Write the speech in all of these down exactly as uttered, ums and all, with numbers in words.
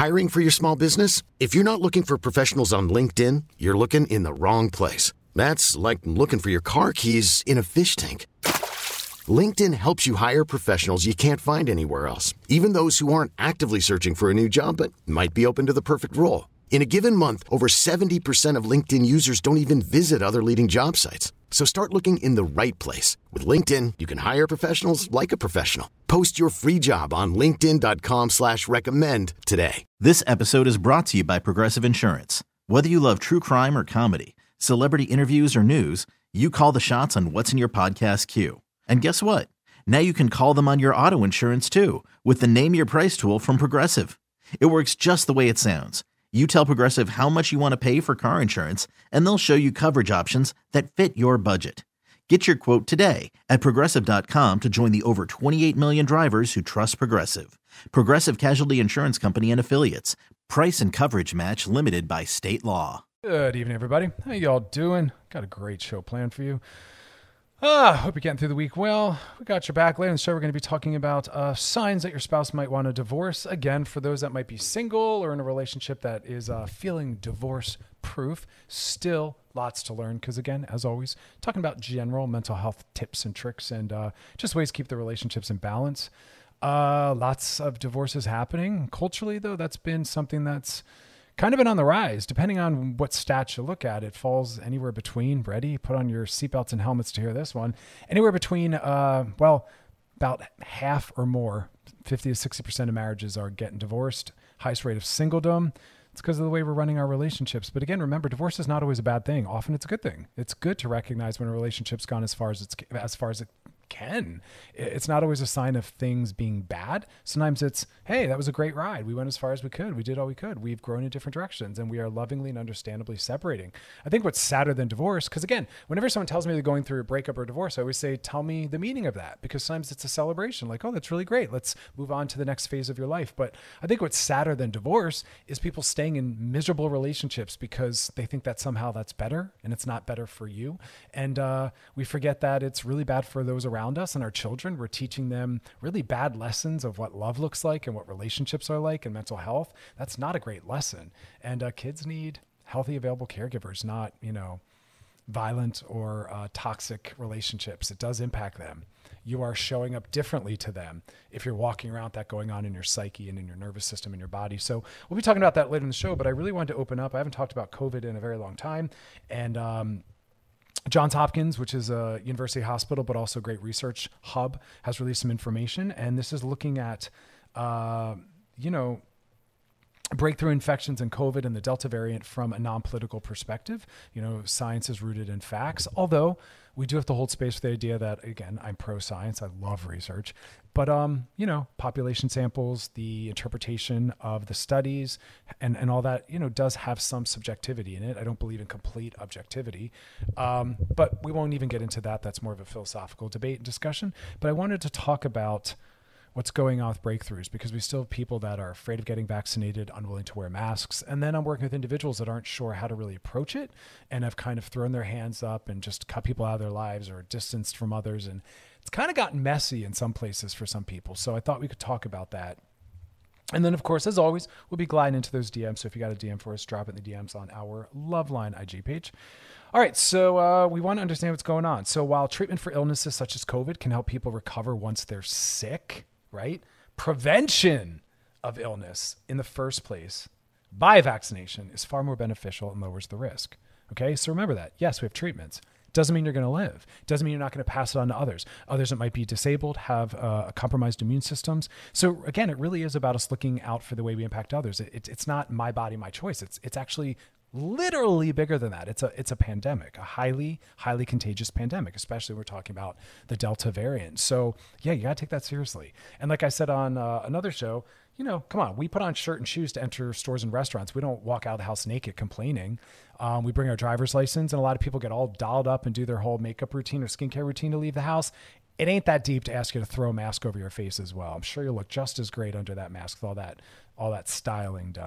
Hiring for your small business? If you're not looking for professionals on LinkedIn, you're looking in the wrong place. That's like looking for your car keys in a fish tank. LinkedIn helps you hire professionals you can't find anywhere else, even those who aren't actively searching for a new job but might be open to the perfect role. In a given month, over seventy percent of LinkedIn users don't even visit other leading job sites. So start looking in the right place. With LinkedIn, you can hire professionals like a professional. Post your free job on linkedin dot com slash recommend today. This episode is brought to you by Progressive Insurance. Whether you love true crime or comedy, celebrity interviews or news, you call the shots on what's in your podcast queue. And guess what? Now you can call them on your auto insurance too with the Name Your Price tool from Progressive. It works just the way it sounds. You tell Progressive how much you want to pay for car insurance, and they'll show you coverage options that fit your budget. Get your quote today at progressive dot com to join the over twenty-eight million drivers who trust Progressive. Progressive Casualty Insurance Company and Affiliates. Price and coverage match limited by state law. Good evening, everybody. How y'all doing? Got a great show planned for you. Ah, hope you're getting through the week well. We got your back. Later in the show, we're going to be talking about uh, signs that your spouse might want to divorce. Again, for those that might be single or in a relationship that is uh, feeling divorce-proof, still lots to learn because, again, as always, talking about general mental health tips and tricks and uh, just ways to keep the relationships in balance. Uh, lots of divorces happening. Culturally, though, that's been something that's kind of been on the rise. Depending on what stats you look at, it falls anywhere between, ready, put on your seatbelts and helmets to hear this one, anywhere between, uh, well, about half or more, fifty to sixty percent of marriages are getting divorced. Highest rate of singledom. It's because of the way we're running our relationships. But again, remember, divorce is not always a bad thing. Often it's a good thing. It's good to recognize when a relationship's gone as far as it's as far as it can. It's not always a sign of things being bad. Sometimes it's, hey, that was a great ride. We went as far as we could. We did all we could. We've grown in different directions and we are lovingly and understandably separating. I think what's sadder than divorce, because again, whenever someone tells me they're going through a breakup or divorce, I always say, tell me the meaning of that, because sometimes it's a celebration. Like, oh, that's really great. Let's move on to the next phase of your life. But I think what's sadder than divorce is people staying in miserable relationships because they think that somehow that's better and it's not better for you. And uh, we forget that it's really bad for those around us and our children. We're teaching them really bad lessons of what love looks like and what relationships are like and mental health. That's not a great lesson. And uh, kids need healthy, available caregivers, not, you know, violent or uh, toxic relationships. It does impact them. You are showing up differently to them if you're walking around with that going on in your psyche and in your nervous system and your body. So we'll be talking about that later in the show, but I really wanted to open up. I haven't talked about COVID in a very long time. And, um, Johns Hopkins, which is a university hospital, but also a great research hub, has released some information. And this is looking at, uh, you know, breakthrough infections and COVID and the Delta variant from a non-political perspective. You know, science is rooted in facts, although we do have to hold space for the idea that, again, I'm pro-science. I love research. But, um, you know, population samples, the interpretation of the studies and, and all that, you know, does have some subjectivity in it. I don't believe in complete objectivity. Um, but we won't even get into that. That's more of a philosophical debate and discussion. But I wanted to talk about what's going on with breakthroughs, because we still have people that are afraid of getting vaccinated, unwilling to wear masks. And then I'm working with individuals that aren't sure how to really approach it and have kind of thrown their hands up and just cut people out of their lives or distanced from others. And it's kind of gotten messy in some places for some people. So I thought we could talk about that. And then, of course, as always, we'll be gliding into those D Ms. So if you got a D M for us, drop it in the D Ms on our Loveline I G page. All right, so uh, we want to understand what's going on. So while treatment for illnesses such as COVID can help people recover once they're sick, right? Prevention of illness in the first place by vaccination is far more beneficial and lowers the risk. Okay, so remember that. Yes, we have treatments. Doesn't mean you're going to live. Doesn't mean you're not going to pass it on to others. Others that might be disabled, have uh, compromised immune systems. So again, it really is about us looking out for the way we impact others. It, it, it's not my body, my choice. It's it's actually literally bigger than that. It's a it's a pandemic, a highly, highly contagious pandemic, especially when we're talking about the Delta variant. So yeah, you got to take that seriously. And like I said on uh, another show, you know, come on, we put on shirt and shoes to enter stores and restaurants. We don't walk out of the house naked complaining. Um, we bring our driver's license, and a lot of people get all dolled up and do their whole makeup routine or skincare routine to leave the house. It ain't that deep to ask you to throw a mask over your face as well. I'm sure you'll look just as great under that mask with all that all that styling done.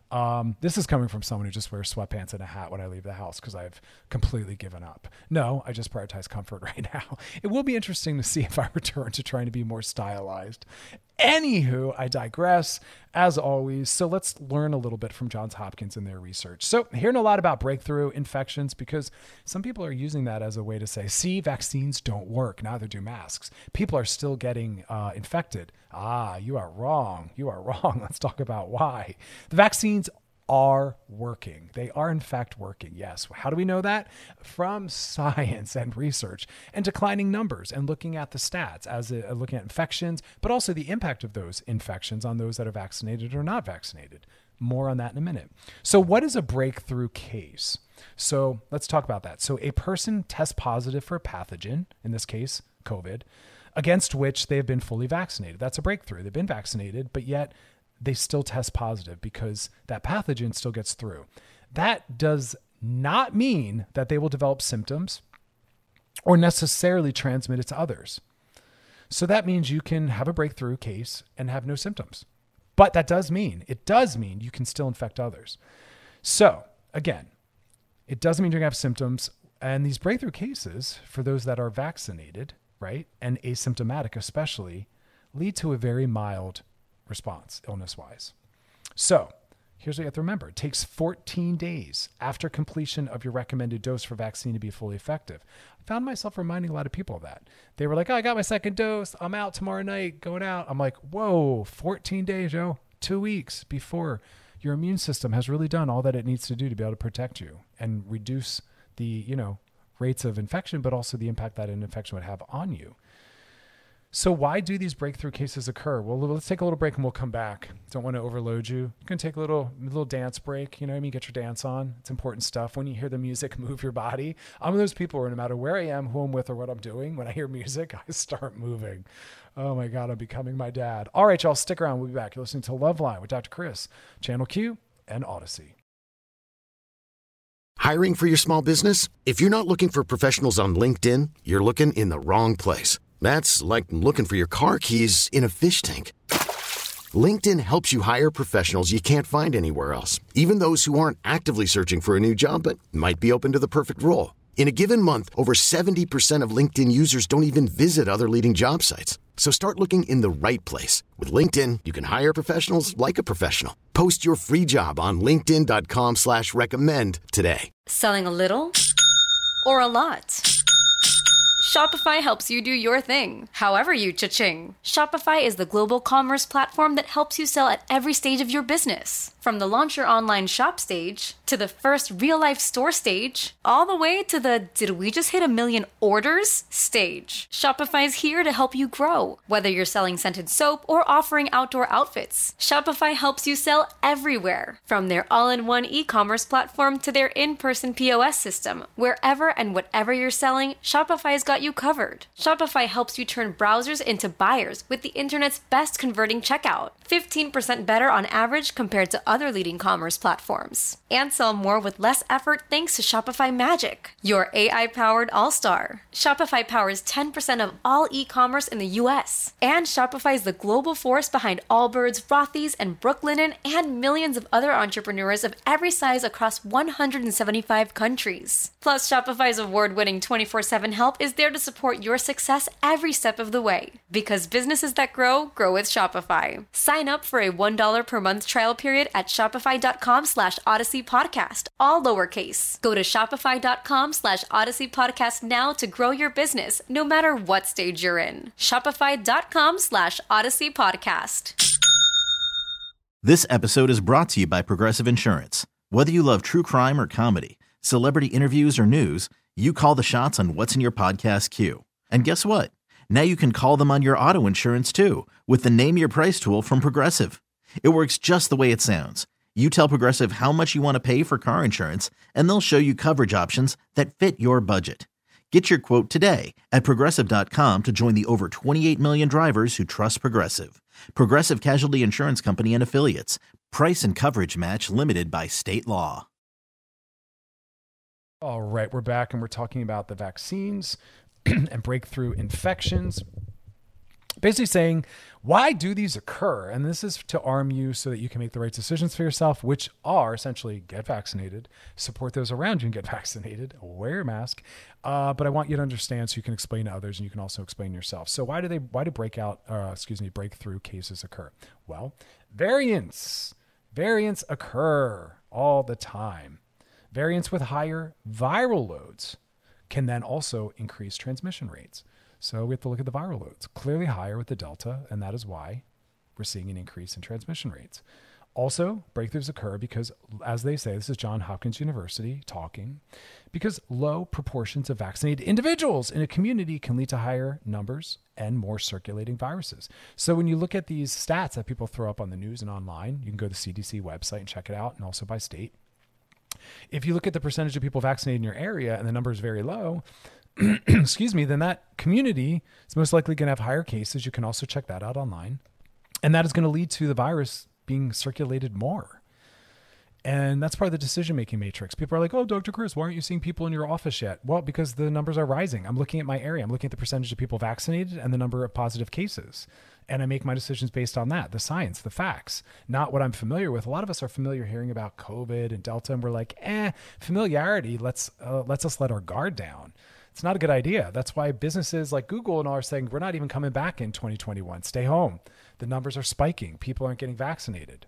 Um, this is coming from someone who just wears sweatpants and a hat when I leave the house because I've completely given up. No, I just prioritize comfort right now. It will be interesting to see if I return to trying to be more stylized. Anywho, I digress as always. So let's learn a little bit from Johns Hopkins and their research. So hearing a lot about breakthrough infections because some people are using that as a way to say, see, vaccines don't work. Neither do masks. People are still getting uh, infected. Ah, you are wrong. You are wrong. Let's talk about why. The vaccines are working. They are in fact working. Yes. How do we know that? From science and research and declining numbers and looking at the stats as a, looking at infections, but also the impact of those infections on those that are vaccinated or not vaccinated. More on that in a minute. So what is a breakthrough case? So let's talk about that. So a person tests positive for a pathogen, in this case, COVID, against which they have been fully vaccinated. That's a breakthrough. They've been vaccinated, but yet they still test positive because that pathogen still gets through. That does not mean that they will develop symptoms or necessarily transmit it to others. So that means you can have a breakthrough case and have no symptoms. But that does mean, it does mean you can still infect others. So again, it doesn't mean you're gonna have symptoms. And these breakthrough cases, for those that are vaccinated, right, and asymptomatic especially, lead to a very mild response illness-wise. So here's what you have to remember. It takes fourteen days after completion of your recommended dose for vaccine to be fully effective. I found myself reminding a lot of people of that. They were like, oh, I got my second dose. I'm out tomorrow night, going out. I'm like, whoa, fourteen days, yo, two weeks before your immune system has really done all that it needs to do to be able to protect you and reduce the, you know, rates of infection, but also the impact that an infection would have on you. So why do these breakthrough cases occur? Well, let's take a little break and we'll come back. Don't want to overload you. You can take a little little dance break. You know what I mean? Get your dance on. It's important stuff. When you hear the music, move your body. I'm one of those people where no matter where I am, who I'm with, or what I'm doing, when I hear music, I start moving. Oh my God, I'm becoming my dad. All right, y'all, stick around. We'll be back. You're listening to Loveline with Doctor Chris, Channel Q and Odyssey. Hiring for your small business? If you're not looking for professionals on LinkedIn, you're looking in the wrong place. That's like looking for your car keys in a fish tank. LinkedIn helps you hire professionals you can't find anywhere else, even those who aren't actively searching for a new job but might be open to the perfect role. In a given month, over seventy percent of LinkedIn users don't even visit other leading job sites. So start looking in the right place. With LinkedIn, you can hire professionals like a professional. Post your free job on linkedin dot com slash recommend today. Selling a little or a lot? Shopify helps you do your thing, however you cha-ching. Shopify is the global commerce platform that helps you sell at every stage of your business. From the launch your online shop stage, to the first real-life store stage, all the way to the did we just hit a million orders stage. Shopify's here to help you grow. Whether you're selling scented soap or offering outdoor outfits, Shopify helps you sell everywhere. From their all-in-one e-commerce platform to their in-person P O S system, wherever and whatever you're selling, Shopify's got you covered. Shopify helps you turn browsers into buyers with the internet's best converting checkout. fifteen percent better on average compared to other leading commerce platforms. And sell more with less effort thanks to Shopify Magic, your A I-powered all-star. Shopify powers ten percent of all e-commerce in the U S. And Shopify is the global force behind Allbirds, Rothy's, and Brooklinen, and millions of other entrepreneurs of every size across one hundred seventy-five countries. Plus, Shopify's award-winning twenty-four seven help is there to support your success every step of the way. Because businesses that grow, grow with Shopify. Sign up for a one dollar per month trial period at shopify.com slash Odyssey Podcast, all lowercase. Go to shopify.com slash Odyssey Podcast now to grow your business, no matter what stage you're in. Shopify.com slash Odyssey Podcast. This episode is brought to you by Progressive Insurance. Whether you love true crime or comedy, celebrity interviews or news, you call the shots on what's in your podcast queue. And guess what? Now you can call them on your auto insurance too with the Name Your Price tool from Progressive. It works just the way it sounds. You tell Progressive how much you want to pay for car insurance, and they'll show you coverage options that fit your budget. Get your quote today at Progressive dot com to join the over twenty-eight million drivers who trust Progressive. Progressive Casualty Insurance Company and Affiliates. Price and coverage match limited by state law. All right, we're back and we're talking about the vaccines and breakthrough infections. Basically saying, why do these occur? And this is to arm you so that you can make the right decisions for yourself, which are essentially get vaccinated, support those around you and get vaccinated, wear a mask. Uh, but I want you to understand so you can explain to others and you can also explain yourself. So why do they, why do breakout, uh, excuse me, breakthrough cases occur? Well, variants, variants occur all the time. Variants with higher viral loads can then also increase transmission rates. So we have to look at the viral loads, clearly higher with the Delta, and that is why we're seeing an increase in transmission rates. Also, breakthroughs occur because, as they say, this is Johns Hopkins University talking, because low proportions of vaccinated individuals in a community can lead to higher numbers and more circulating viruses. So when you look at these stats that people throw up on the news and online, you can go to the C D C website and check it out, and also by state. If you look at the percentage of people vaccinated in your area and the number is very low, excuse me, then that community is most likely going to have higher cases. You can also check that out online. And that is going to lead to the virus being circulated more. And that's part of the decision-making matrix. People are like, oh, Doctor Chris, why aren't you seeing people in your office yet? Well, because the numbers are rising. I'm looking at my area. I'm looking at the percentage of people vaccinated and the number of positive cases. And I make my decisions based on that, the science, the facts, not what I'm familiar with. A lot of us are familiar hearing about COVID and Delta, and we're like, eh, familiarity lets, uh, lets us let our guard down. It's not a good idea. That's why businesses like Google and all are saying, we're not even coming back in twenty twenty-one. Stay home. The numbers are spiking. People aren't getting vaccinated.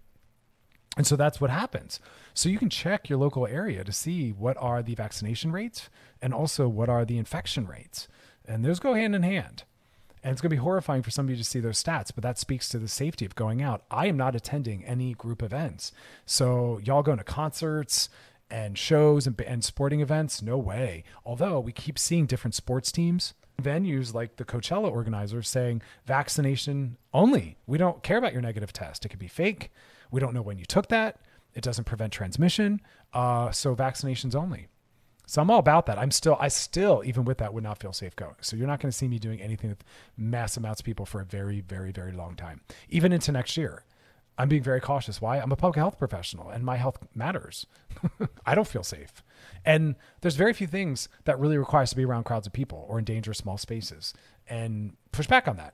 And so that's what happens. So you can check your local area to see what are the vaccination rates and also what are the infection rates. And those go hand in hand. And it's going to be horrifying for somebody to see those stats, but that speaks to the safety of going out. I am not attending any group events. So y'all going to concerts and shows and, and sporting events? No way. Although we keep seeing different sports teams, venues like the Coachella organizers saying vaccination only. We don't care about your negative test. It could be fake. We don't know when you took that. It doesn't prevent transmission. Uh, so vaccinations only. So I'm all about that. I'm still, I still, even with that, would not feel safe going. So you're not going to see me doing anything with mass amounts of people for a very, very, very long time, even into next year. I'm being very cautious. Why? I'm a public health professional and my health matters. I don't feel safe. And there's very few things that really require us to be around crowds of people or in dangerous small spaces, and push back on that.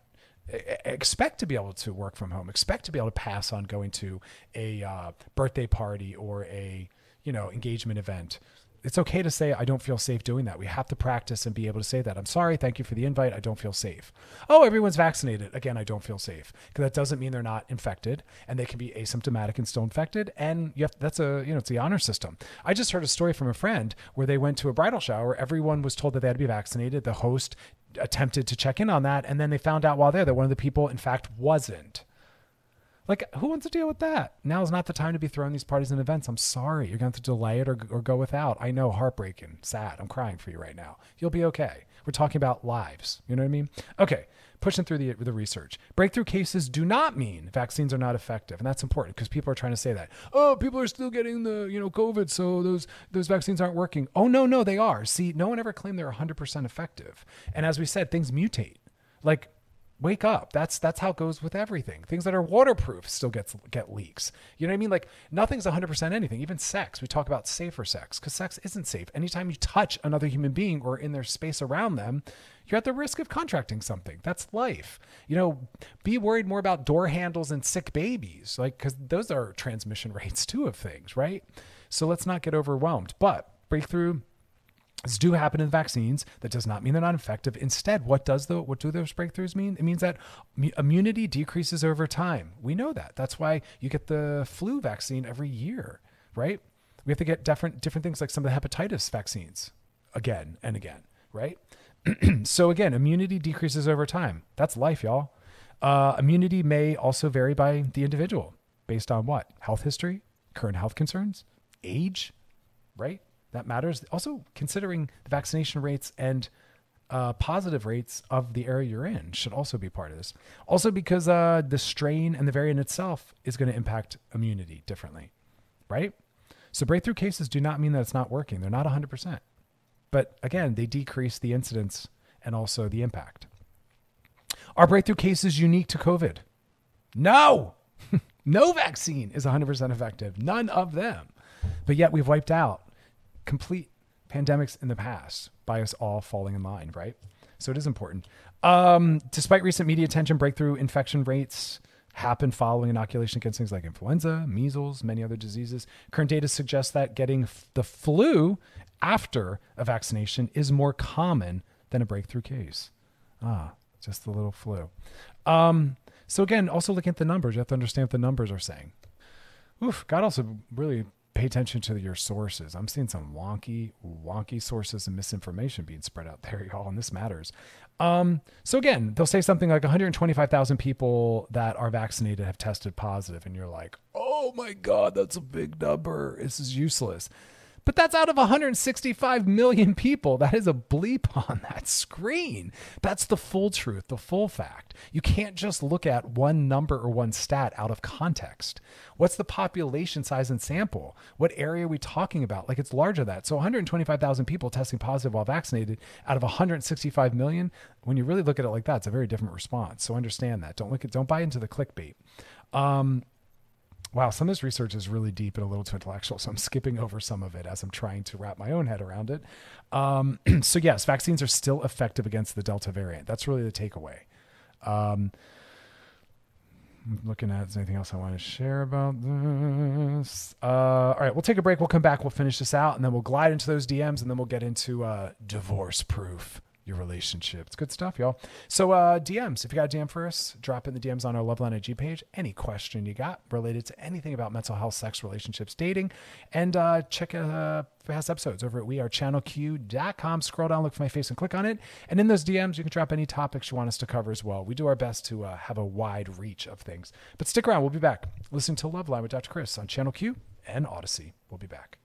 Expect to be able to work from home. Expect to be able to pass on going to a uh, birthday party or a, you know, engagement event. It's okay to say, I don't feel safe doing that. We have to practice and be able to say that. I'm sorry. Thank you for the invite. I don't feel safe. Oh, everyone's vaccinated. Again, I don't feel safe. Because that doesn't mean they're not infected, and they can be asymptomatic and still infected. And you have, that's a, you know, it's the honor system. I just heard a story from a friend where they went to a bridal shower. Everyone was told that they had to be vaccinated. The host attempted to check in on that. And then they found out while there that one of the people, in fact, wasn't. Like, who wants to deal with that? Now is not the time to be throwing these parties and events. I'm sorry. You're going to have to delay it or, or go without. I know, heartbreaking, sad. I'm crying for you right now. You'll be okay. We're talking about lives. You know what I mean? Okay, pushing through the, the research. Breakthrough cases do not mean vaccines are not effective. And that's important because people are trying to say that. Oh, people are still getting the, you know, COVID, so those, those vaccines aren't working. Oh, no, no, they are. See, no one ever claimed they're one hundred percent effective. And as we said, things mutate. Like, wake up. That's that's how it goes with everything. Things that are waterproof still gets get leaks. You know what I mean? Like, nothing's one hundred percent anything. Even sex. We talk about safer sex because sex isn't safe. Anytime you touch another human being or in their space around them, you're at the risk of contracting something. That's life. You know, be worried more about door handles and sick babies, like, because those are transmission rates too of things, right? So let's not get overwhelmed. But breakthrough do happen in vaccines. That does not mean they're not effective. Instead, what does the what do those breakthroughs mean? It means that immunity decreases over time. We know that. That's why you get the flu vaccine every year, right? We have to get different different things like some of the hepatitis vaccines again and again, right? So again, immunity decreases over time. That's life, y'all. Uh, immunity may also vary by the individual based on what? Health history, current health concerns, age, right? That matters. Also, considering the vaccination rates and uh, positive rates of the area you're in should also be part of this. Also, because uh, the strain and the variant itself is going to impact immunity differently, right? So breakthrough cases do not mean that it's not working. They're not one hundred percent. But again, they decrease the incidence and also the impact. Are breakthrough cases unique to COVID? No! No vaccine is one hundred percent effective. None of them. But yet we've wiped out complete pandemics in the past by us all falling in line, right? So it is important. Um, despite recent media attention, breakthrough infection rates happen following inoculation against things like influenza, measles, many other diseases. Current data suggests that getting f- the flu after a vaccination is more common than a breakthrough case. Ah, just the little flu. Um, so again, also looking at the numbers, you have to understand what the numbers are saying. Oof, God also really pay attention to your sources. I'm seeing some wonky, wonky sources and misinformation being spread out there, y'all, and this matters. Um, so again, they'll say something like one hundred twenty-five thousand people that are vaccinated have tested positive, and you're like, oh my God, that's a big number. This is useless. But that's out of one hundred sixty-five million people. That is a bleep on that screen. That's the full truth, the full fact. You can't just look at one number or one stat out of context. What's the population size and sample? What area are we talking about? Like, it's larger than that. So one hundred twenty-five thousand people testing positive while vaccinated out of one hundred sixty-five million. When you really look at it like that, it's a very different response. So understand that. Don't look at, don't buy into the clickbait. Um, Wow, some of this research is really deep and a little too intellectual, so I'm skipping over some of it as I'm trying to wrap my own head around it. Um, so yes, vaccines are still effective against the Delta variant. That's really the takeaway. Um, I'm looking at, is there anything else I want to share about this? Uh, all right, we'll take a break. We'll come back. We'll finish this out, and then we'll glide into those D Ms, and then we'll get into uh, divorce proof. Your relationship. It's good stuff, y'all. So uh, D Ms, if you got a D M for us, drop in the D Ms on our Loveline I G page. Any question you got related to anything about mental health, sex, relationships, dating, and uh, check uh, past episodes over at we are channel q dot com. Scroll down, look for my face, and click on it. And in those D Ms, you can drop any topics you want us to cover as well. We do our best to uh, have a wide reach of things. But stick around. We'll be back. Listen to Loveline with Doctor Chris on Channel Q and Odyssey. We'll be back.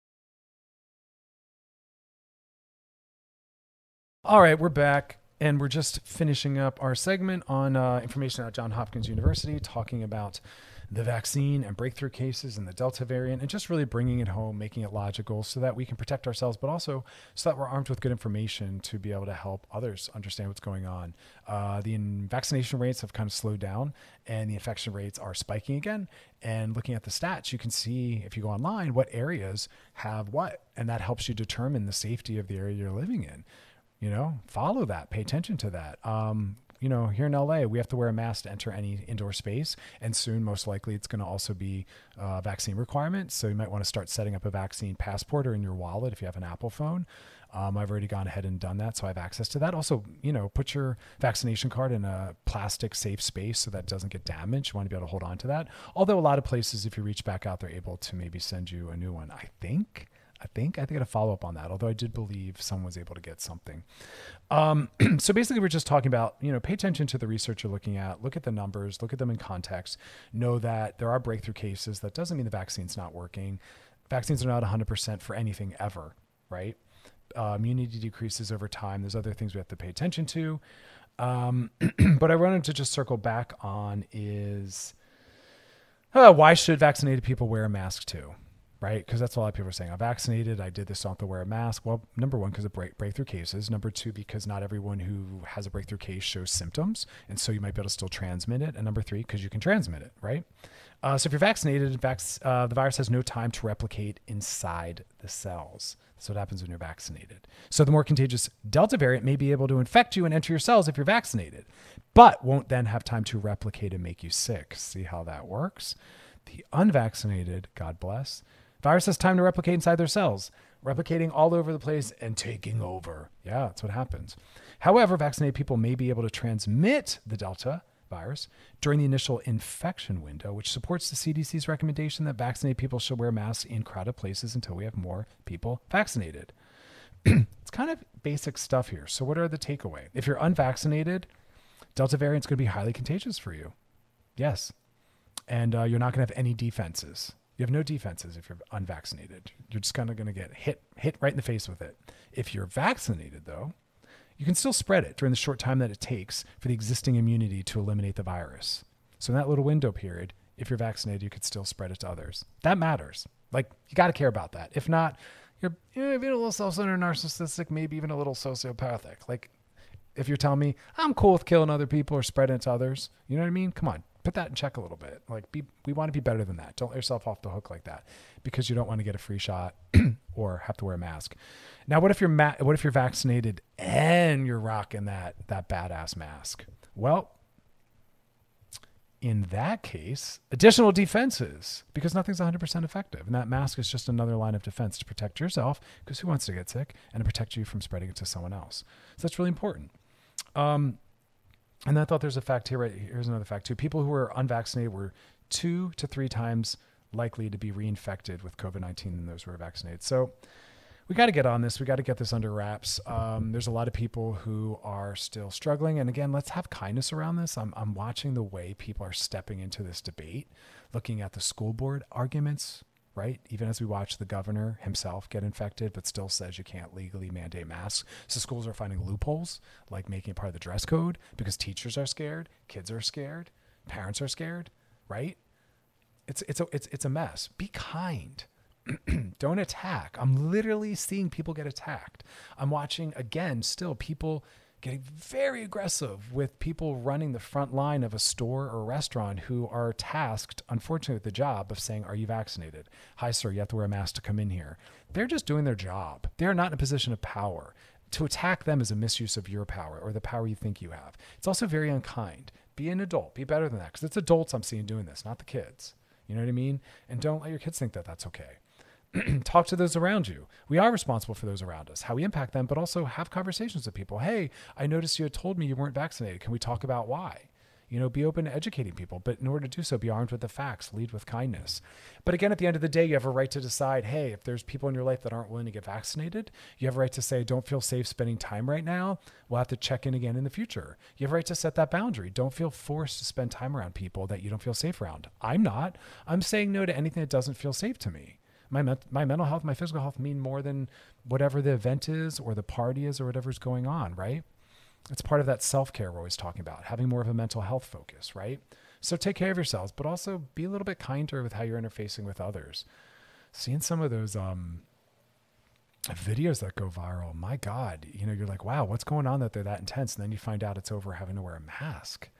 All right, we're back, and we're just finishing up our segment on uh, information at Johns Hopkins University, talking about the vaccine and breakthrough cases and the Delta variant, and just really bringing it home, making it logical so that we can protect ourselves, but also so that we're armed with good information to be able to help others understand what's going on. Uh, the vaccination rates have kind of slowed down, and the infection rates are spiking again. And looking at the stats, you can see, if you go online, what areas have what, and that helps you determine the safety of the area you're living in. You know, follow that, pay attention to that. Um, you know, here in L A, we have to wear a mask to enter any indoor space. And soon, most likely, it's going to also be a vaccine requirement. So you might want to start setting up a vaccine passport or in your wallet if you have an Apple phone. Um, I've already gone ahead and done that, so I have access to that. Also, you know, put your vaccination card in a plastic safe space so that it doesn't get damaged. You want to be able to hold on to that. Although a lot of places, if you reach back out, they're able to maybe send you a new one, I think. I think I think I got to follow up on that, although I did believe someone was able to get something. Um, so basically, we're just talking about, you know, pay attention to the research you're looking at, look at the numbers, look at them in context, know that there are breakthrough cases. That doesn't mean the vaccine's not working. Vaccines are not one hundred percent for anything ever, right? Uh, immunity decreases over time. There's other things we have to pay attention to. Um, but I wanted to just circle back on is uh, why should vaccinated people wear a mask too? Right? Because that's a lot of people are saying, I'm vaccinated, I did this, don't have to wear a mask. Well, number one, because of break, breakthrough cases. Number two, because not everyone who has a breakthrough case shows symptoms. And so you might be able to still transmit it. And number three, because you can transmit it, right? Uh, so if you're vaccinated, vac- uh, the virus has no time to replicate inside the cells. That's what happens when you're vaccinated. So the more contagious Delta variant may be able to infect you and enter your cells if you're vaccinated, but won't then have time to replicate and make you sick. See how that works? The unvaccinated, God bless, virus has time to replicate inside their cells, replicating all over the place and taking over. Yeah, that's what happens. However, vaccinated people may be able to transmit the Delta virus during the initial infection window, which supports the C D C's recommendation that vaccinated people should wear masks in crowded places until we have more people vaccinated. It's kind of basic stuff here. So what are the takeaway? If you're unvaccinated, Delta variant is going to be highly contagious for you. Yes. And uh, you're not going to have any defenses. You have no defenses if you're unvaccinated. You're just kind of going to get hit hit right in the face with it. If you're vaccinated, though, you can still spread it during the short time that it takes for the existing immunity to eliminate the virus. So in that little window period, if you're vaccinated, you could still spread it to others. That matters. Like, you got to care about that. If not, you're, you're a little self-centered, narcissistic, maybe even a little sociopathic. Like, if you're telling me, I'm cool with killing other people or spreading it to others, you know what I mean? Come on. Put that in check a little bit. Like, be, we want to be better than that. Don't let yourself off the hook like that because you don't want to get a free shot or have to wear a mask. Now, what if you're ma- what if you're vaccinated and you're rocking that that badass mask? Well, in that case, additional defenses, because nothing's one hundred percent effective. And that mask is just another line of defense to protect yourself, because who wants to get sick, and to protect you from spreading it to someone else. So that's really important. Um, and I thought there's a fact here. Right, here's another fact too. People who were unvaccinated were two to three times likely to be reinfected with COVID nineteen than those who were vaccinated. So we got to get on this. We got to get this under wraps. Um, there's a lot of people who are still struggling. And again, let's have kindness around this. I'm, I'm watching the way people are stepping into this debate, looking at the school board arguments, right? Even as we watch the governor himself get infected, but still says you can't legally mandate masks. So schools are finding loopholes, like making it part of the dress code, because teachers are scared, kids are scared, parents are scared, right? It's, it's, a, it's, it's a mess. Be kind. Don't attack. I'm literally seeing people get attacked. I'm watching, again, still people getting very aggressive with people running the front line of a store or restaurant who are tasked, unfortunately, with the job of saying, are you vaccinated? Hi, sir, you have to wear a mask to come in here. They're just doing their job. They're not in a position of power. To attack them is a misuse of your power or the power you think you have. It's also very unkind. Be an adult. Be better than that, because it's adults I'm seeing doing this, not the kids. You know what I mean? And don't let your kids think that that's okay. Talk to those around you. We are responsible for those around us, how we impact them, but also have conversations with people. Hey, I noticed you had told me you weren't vaccinated. Can we talk about why? You know, be open to educating people, but in order to do so, be armed with the facts, lead with kindness. But again, at the end of the day, you have a right to decide, hey, if there's people in your life that aren't willing to get vaccinated, you have a right to say, don't feel safe spending time right now. We'll have to check in again in the future. You have a right to set that boundary. Don't feel forced to spend time around people that you don't feel safe around. I'm not. I'm saying no to anything that doesn't feel safe to me. My, my mental health, my physical health mean more than whatever the event is or the party is or whatever's going on, right? It's part of that self-care we're always talking about, having more of a mental health focus, right? So take care of yourselves, but also be a little bit kinder with how you're interfacing with others. Seeing some of those um, videos that go viral, my God, you know, you're like, wow, what's going on that they're that intense? And then you find out it's over having to wear a mask.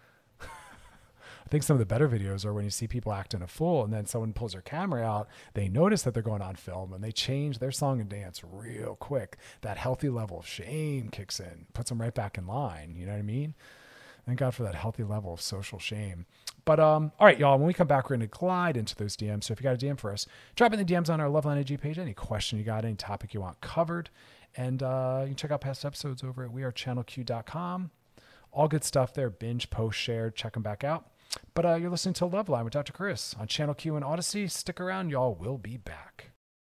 I think some of the better videos are when you see people acting a fool and then someone pulls their camera out, they notice that they're going on film and they change their song and dance real quick. That healthy level of shame kicks in, puts them right back in line. You know what I mean? Thank God for that healthy level of social shame. But um, all right, y'all, when we come back, we're going to glide into those D Ms. So if you got a D M for us, drop in the D Ms on our Loveline I G page. Any question you got, any topic you want covered. And uh, you can check out past episodes over at we are channel q dot com. All good stuff there. Binge, post, share. Check them back out. But uh, you're listening to Loveline with Doctor Chris on Channel Q and Odyssey. Stick around, y'all. We'll be back.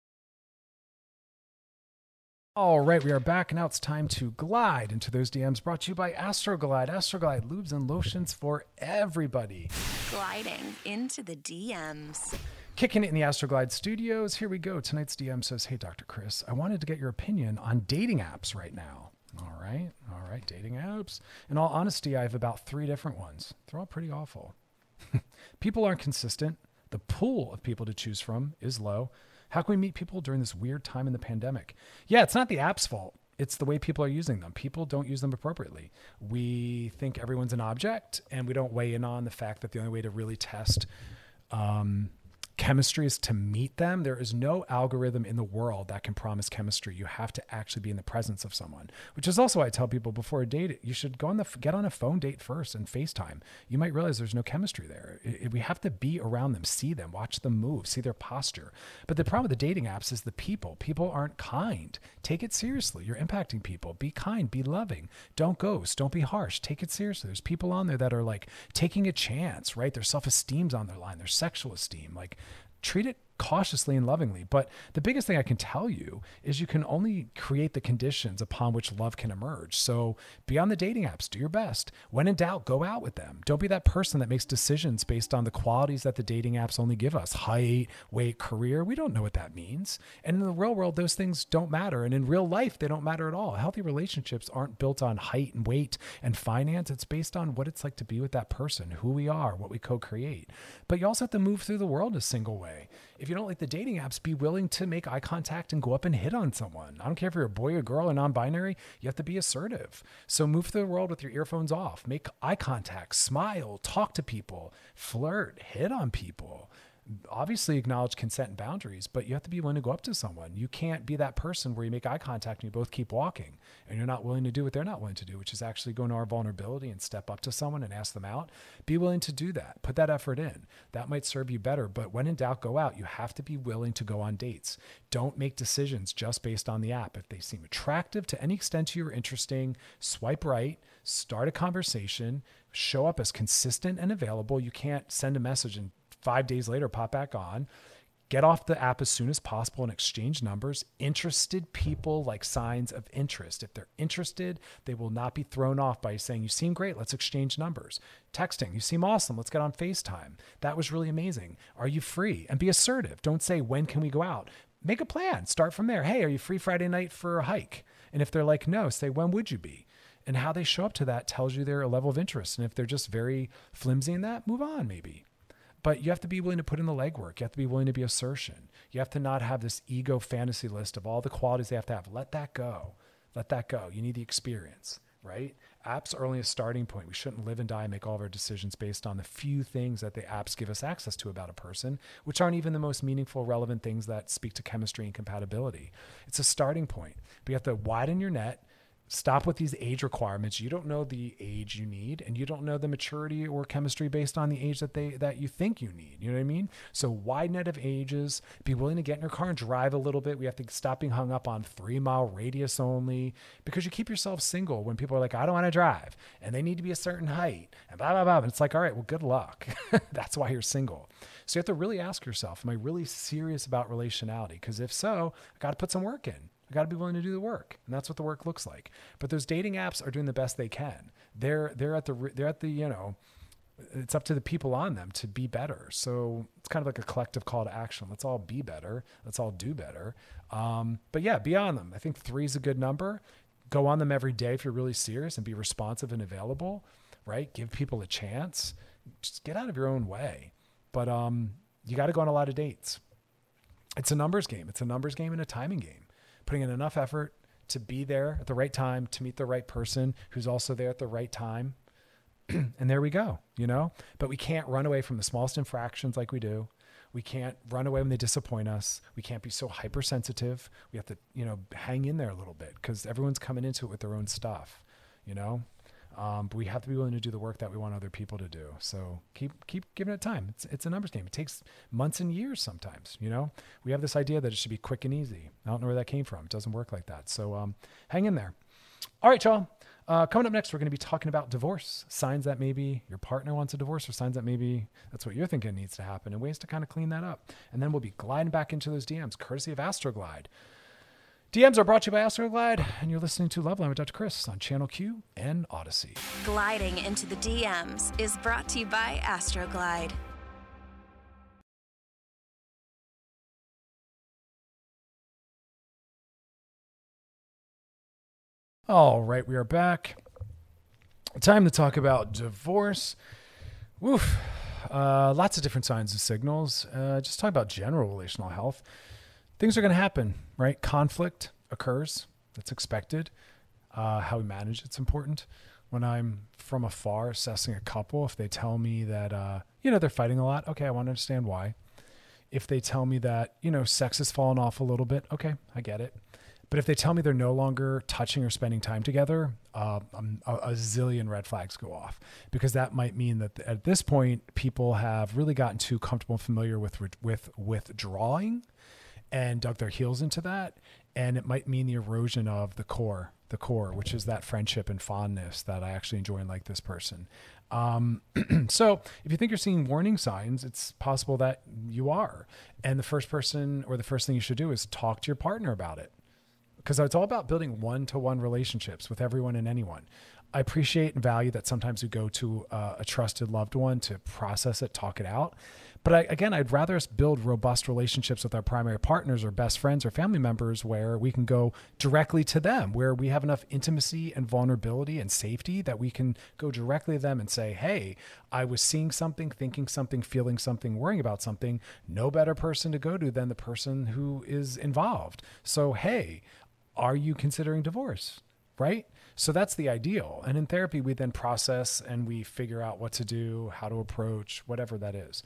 All right, we are back. Now it's time to glide into those D Ms brought to you by Astroglide. Astroglide, lubes and lotions for everybody. Gliding into the D Ms. Kicking it in the Astroglide studios. Here we go. Tonight's D M says, hey, Doctor Chris, I wanted to get your opinion on dating apps right now. All right. All right. Dating apps. In all honesty, I have about three different ones. They're all pretty awful. People aren't consistent. The pool of people to choose from is low. How can we meet people during this weird time in the pandemic? Yeah, it's not the app's fault. It's the way people are using them. People don't use them appropriately. We think everyone's an object, and we don't weigh in on the fact that the only way to really test um, chemistry is to meet them. There is no algorithm in the world that can promise chemistry. You have to actually be in the presence of someone, which is also why I tell people before a date, you should go on the, get on a phone date first and FaceTime. You might realize there's no chemistry there. It, it, we have to be around them, see them, watch them move, see their posture. But the problem with the dating apps is the people. People aren't kind. Take it seriously. You're impacting people. Be kind, be loving. Don't ghost. Don't be harsh. Take it seriously. There's people on there that are like taking a chance, right? Their self-esteem's on their line, their sexual esteem, like, treat it cautiously and lovingly. But the biggest thing I can tell you is you can only create the conditions upon which love can emerge. So be on the dating apps, do your best. When in doubt, go out with them. Don't be that person that makes decisions based on the qualities that the dating apps only give us. Height, weight, career. We don't know what that means. And in the real world, those things don't matter. And in real life, they don't matter at all. Healthy relationships aren't built on height and weight and finance. It's based on what it's like to be with that person, who we are, what we co-create. But you also have to move through the world in a single way. If you don't like the dating apps, be willing to make eye contact and go up and hit on someone. I don't care if you're a boy or girl or non-binary, you have to be assertive. So move through the world with your earphones off, make eye contact, smile, talk to people, flirt, hit on people. obviously acknowledge consent and boundaries, but you have to be willing to go up to someone. You can't be that person where you make eye contact and you both keep walking and you're not willing to do what they're not willing to do, which is actually go into our vulnerability and step up to someone and ask them out. Be willing to do that. Put that effort in. That might serve you better, but when in doubt, go out. You have to be willing to go on dates. Don't make decisions just based on the app. If they seem attractive to any extent to you or interesting, swipe right, start a conversation, show up as consistent and available. You can't send a message and five days later pop back on. Get off the app as soon as possible and exchange numbers. Interested people like signs of interest. If they're interested, they will not be thrown off by saying, you seem great, let's exchange numbers. Texting, you seem awesome, let's get on FaceTime. That was really amazing. Are you free? And be assertive. Don't say, when can we go out? Make a plan. Start from there. Hey, are you free Friday night for a hike? And if they're like, no, say, when would you be? And how they show up to that tells you their level of interest. And if they're just very flimsy in that, move on maybe. But you have to be willing to put in the legwork. You have to be willing to be assertion. You have to not have this ego fantasy list of all the qualities they have to have. Let that go. Let that go. You need the experience, right? Apps are only a starting point. We shouldn't live and die and make all of our decisions based on the few things that the apps give us access to about a person, which aren't even the most meaningful, relevant things that speak to chemistry and compatibility. It's a starting point. But you have to widen your net. Stop with these age requirements. You don't know the age you need, and you don't know the maturity or chemistry based on the age that they that you think you need. You know what I mean? So wide net of ages. Be willing to get in your car and drive a little bit. We have to stop being hung up on three mile radius only, because you keep yourself single when people are like, I don't want to drive, and they need to be a certain height, and blah, blah, blah. And it's like, all right, well, good luck. That's why you're single. So you have to really ask yourself, am I really serious about relationality? Because if so, I got to put some work in. I got to be willing to do the work, and that's what the work looks like. But those dating apps are doing the best they can. They're they're at the they're at the you know, it's up to the people on them to be better. So it's kind of like a collective call to action. Let's all be better. Let's all do better. Um, but yeah, be on them. I think three is a good number. Go on them every day if you're really serious, and be responsive and available. Right? Give people a chance. Just get out of your own way. But um, you got to go on a lot of dates. It's a numbers game. It's a numbers game and a timing game. Putting in enough effort to be there at the right time, to meet the right person who's also there at the right time. And there we go, you know, but we can't run away from the smallest infractions like we do. We can't run away when they disappoint us. We can't be so hypersensitive. We have to, you know, hang in there a little bit, because everyone's coming into it with their own stuff, you know. Um, but we have to be willing to do the work that we want other people to do. So keep keep giving it time. It's it's a numbers game. It takes months and years sometimes, you know. We have this idea that it should be quick and easy. I don't know where that came from. It doesn't work like that. So um, hang in there. All right, y'all. Uh, coming up next, we're going to be talking about divorce. Signs that maybe your partner wants a divorce, or signs that maybe that's what you're thinking needs to happen, and ways to kind of clean that up. And then we'll be gliding back into those D Ms, courtesy of Astroglide. D Ms are brought to you by Astroglide, and you're listening to Loveline with Doctor Chris on Channel Q and Odyssey. Gliding into the D Ms is brought to you by Astroglide. All right, we are back. Time to talk about divorce. Woof. Uh, lots of different signs and signals. Uh, just talk about general relational health. Things are going to happen, right? Conflict occurs. That's expected. Uh, how we manage it's important. When I'm from afar assessing a couple, if they tell me that, uh, you know, they're fighting a lot, okay, I want to understand why. If they tell me that, you know, sex has fallen off a little bit, okay, I get it. But if they tell me they're no longer touching or spending time together, uh, um, a, a zillion red flags go off, because that might mean that at this point, people have really gotten too comfortable and familiar with with withdrawing and dug their heels into that. And it might mean the erosion of the core, the core, which is that friendship and fondness that I actually enjoy and like this person. Um, so if you think you're seeing warning signs, it's possible that you are. And the first person or the first thing you should do is talk to your partner about it. Because it's all about building one-to-one relationships with everyone and anyone. I appreciate and value that sometimes we go to uh, a trusted loved one to process it, talk it out. But I, again, I'd rather us build robust relationships with our primary partners or best friends or family members where we can go directly to them, where we have enough intimacy and vulnerability and safety that we can go directly to them and say, hey, I was seeing something, thinking something, feeling something, worrying about something. No better person to go to than the person who is involved. So, hey, are you considering divorce? Right? So that's the ideal. And in therapy, we then process and we figure out what to do, how to approach, whatever that is.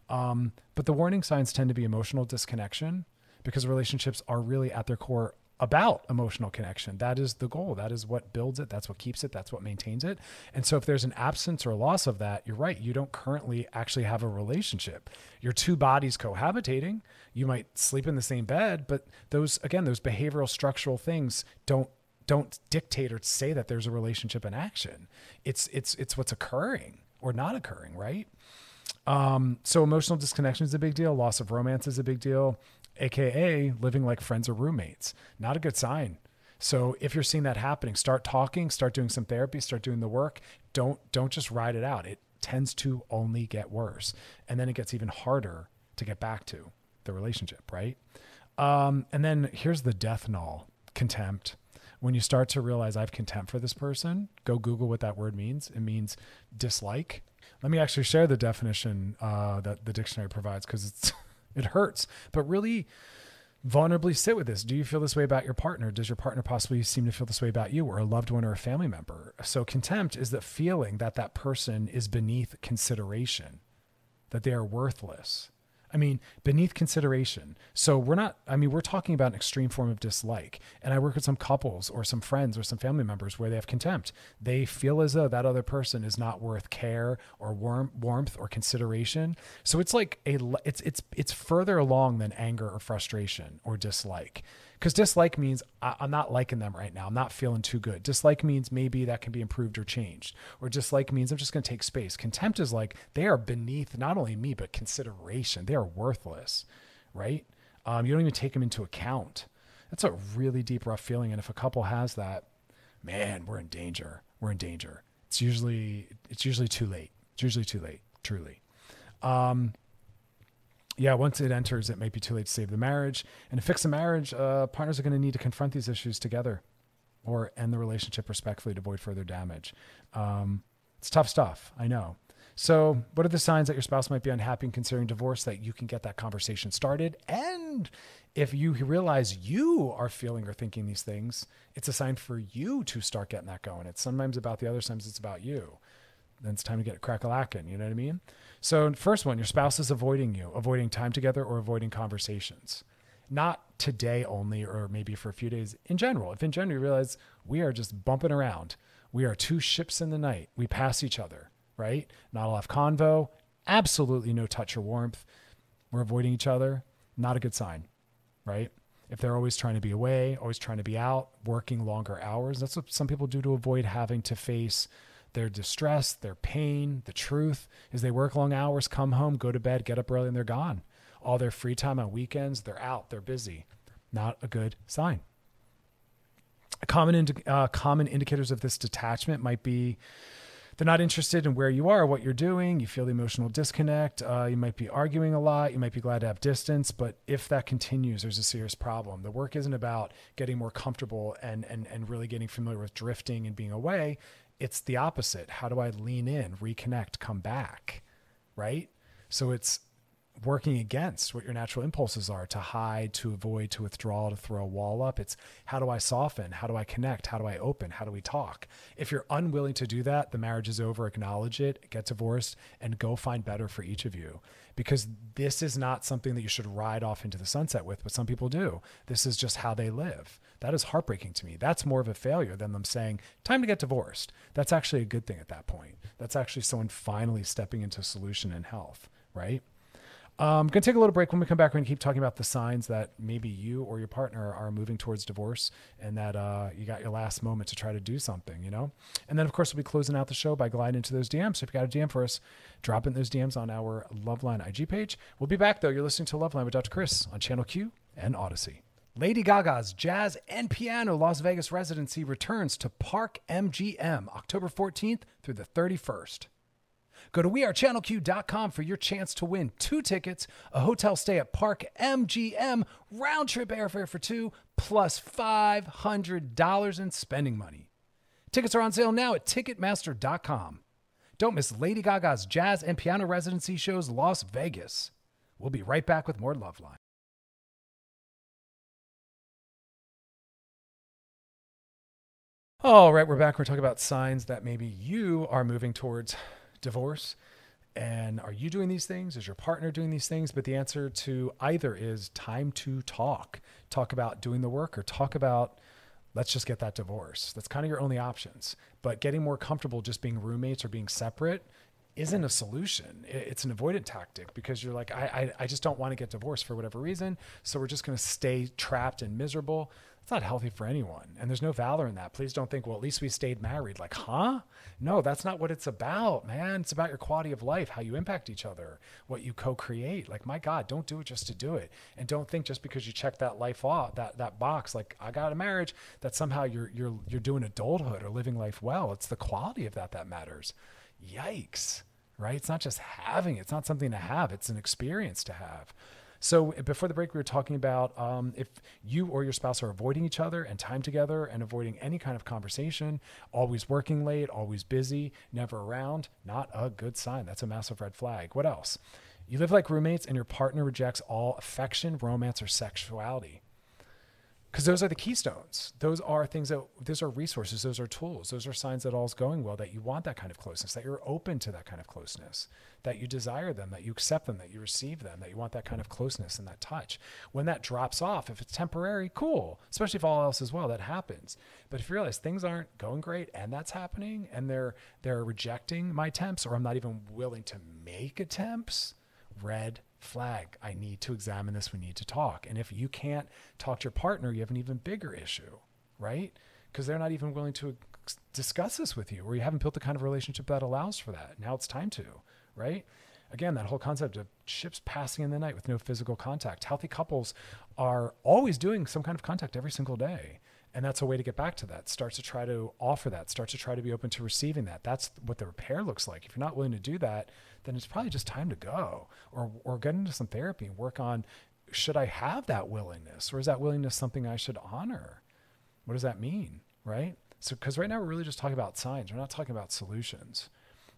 Um, but the warning signs tend to be emotional disconnection, because relationships are really at their core about emotional connection. That is the goal. That is what builds it. That's what keeps it. That's what maintains it. And so if there's an absence or loss of that, you're right. You don't currently actually have a relationship. Your two bodies cohabitating. You might sleep in the same bed, but those, again, those behavioral structural things don't don't dictate or say that there's a relationship in action. It's it's it's what's occurring or not occurring, right? Um, so emotional disconnection is a big deal. Loss of romance is a big deal. A K A living like friends or roommates. Not a good sign. So if you're seeing that happening, start talking, start doing some therapy, start doing the work. Don't, don't just ride it out. It tends to only get worse. And then it gets even harder to get back to the relationship, right? Um, and then here's the death knell: contempt. When you start to realize I have contempt for this person, go Google what that word means. It means dislike. Let me actually share the definition uh, that the dictionary provides, because it's it hurts, but really vulnerably sit with this. Do you feel this way about your partner? Does your partner possibly seem to feel this way about you, or a loved one or a family member? So contempt is the feeling that that person is beneath consideration, that they are worthless. I mean, beneath consideration. So we're not, I mean, we're talking about an extreme form of dislike. And I work with some couples or some friends or some family members where they have contempt. They feel as though that other person is not worth care or warm, warmth or consideration. So it's like a, it's, it's, it's further along than anger or frustration or dislike. Because dislike means I, I'm not liking them right now. I'm not feeling too good. Dislike means maybe that can be improved or changed. Or dislike means I'm just going to take space. Contempt is like they are beneath not only me, but consideration. They are worthless, right? Um, you don't even take them into account. That's a really deep, rough feeling. And if a couple has that, man, we're in danger. We're in danger. It's usually, it's usually too late. It's usually too late, truly. Um, Yeah, once it enters, it may be too late to save the marriage. And to fix a marriage, uh, partners are going to need to confront these issues together or end the relationship respectfully to avoid further damage. Um, it's tough stuff, I know. So what are the signs that your spouse might be unhappy and considering divorce, that you can get that conversation started? And if you realize you are feeling or thinking these things, it's a sign for you to start getting that going. It's sometimes about the other, sometimes it's about you. Then it's time to get a crack-a-lackin', you know what I mean? So first one, your spouse is avoiding you, avoiding time together or avoiding conversations. Not today only, or maybe for a few days, in general. If in general you realize we are just bumping around, we are two ships in the night, we pass each other, right? Not a lot of convo, absolutely no touch or warmth. We're avoiding each other, not a good sign, right? If they're always trying to be away, always trying to be out, working longer hours, that's what some people do to avoid having to face their distress, their pain. The truth is they work long hours, come home, go to bed, get up early, and they're gone. All their free time on weekends, they're out, they're busy. Not a good sign. Common, indi- uh, common indicators of this detachment might be they're not interested in where you are, what you're doing. You feel the emotional disconnect. Uh, you might be arguing a lot. You might be glad to have distance. But if that continues, there's a serious problem. The work isn't about getting more comfortable and, and, and really getting familiar with drifting and being away. It's the opposite. How do I lean in, reconnect, come back, right? So it's working against what your natural impulses are, to hide, to avoid, to withdraw, to throw a wall up. It's how do I soften? How do I connect? How do I open? How do we talk? If you're unwilling to do that, the marriage is over. Acknowledge it, get divorced, and go find better for each of you. Because this is not something that you should ride off into the sunset with, but some people do. This is just how they live. That is heartbreaking to me. That's more of a failure than them saying, time to get divorced. That's actually a good thing at that point. That's actually someone finally stepping into solution and health, right? I'm um, going to take a little break. When we come back, we're going to keep talking about the signs that maybe you or your partner are moving towards divorce, and that uh, you got your last moment to try to do something, you know? And then, of course, we'll be closing out the show by gliding into those D Ms. So if you got a D M for us, drop in those D Ms on our Loveline I G page. We'll be back, though. You're listening to Loveline with Doctor Chris on Channel Q and Odyssey. Lady Gaga's Jazz and Piano Las Vegas residency returns to Park M G M October fourteenth through the thirty-first. Go to we are channel q dot com for your chance to win two tickets, a hotel stay at Park M G M, round-trip airfare for two, plus five hundred dollars in spending money. Tickets are on sale now at ticketmaster dot com. Don't miss Lady Gaga's Jazz and Piano residency shows Las Vegas. We'll be right back with more Loveline. All right, we're back. We're talking about signs that maybe you are moving towards divorce. And are you doing these things? Is your partner doing these things? But the answer to either is time to talk. Talk about doing the work, or talk about, let's just get that divorce. That's kind of your only options. But getting more comfortable just being roommates or being separate isn't a solution. It's an avoidant tactic, because you're like, I, I, I just don't want to get divorced for whatever reason. So we're just going to stay trapped and miserable. It's not healthy for anyone. And there's no valor in that. Please don't think, well, at least we stayed married. Like, huh? No, that's not what it's about, man. It's about your quality of life, how you impact each other, what you co-create. Like, my God, don't do it just to do it. And don't think just because you check that life off, that, that box, like, I got a marriage, that somehow you're, you're, you're doing adulthood or living life well. It's the quality of that that matters. Yikes, right? It's not just having it. It's not something to have. It's an experience to have. So before the break, we were talking about um, if you or your spouse are avoiding each other and time together and avoiding any kind of conversation, always working late, always busy, never around, not a good sign. That's a massive red flag. What else? You live like roommates and your partner rejects all affection, romance, or sexuality. Because those are the keystones. Those are things that, those are resources. Those are tools. Those are signs that all's going well, that you want that kind of closeness, that you're open to that kind of closeness, that you desire them, that you accept them, that you receive them, that you want that kind of closeness and that touch. When that drops off, if it's temporary, cool. Especially if all else is well, that happens. But if you realize things aren't going great and that's happening, and they're, they're rejecting my attempts, or I'm not even willing to make attempts, red flag. I need to examine this. We need to talk. And if you can't talk to your partner, you have an even bigger issue, right? Because they're not even willing to discuss this with you, or you haven't built the kind of relationship that allows for that. Now it's time to, right? Again, that whole concept of ships passing in the night with no physical contact. Healthy couples are always doing some kind of contact every single day. And that's a way to get back to that. Start to try to offer that. Start to try to be open to receiving that. That's what the repair looks like. If you're not willing to do that, then it's probably just time to go, or or get into some therapy and work on, should I have that willingness, or is that willingness something I should honor? What does that mean, right? So, because right now we're really just talking about signs. We're not talking about solutions.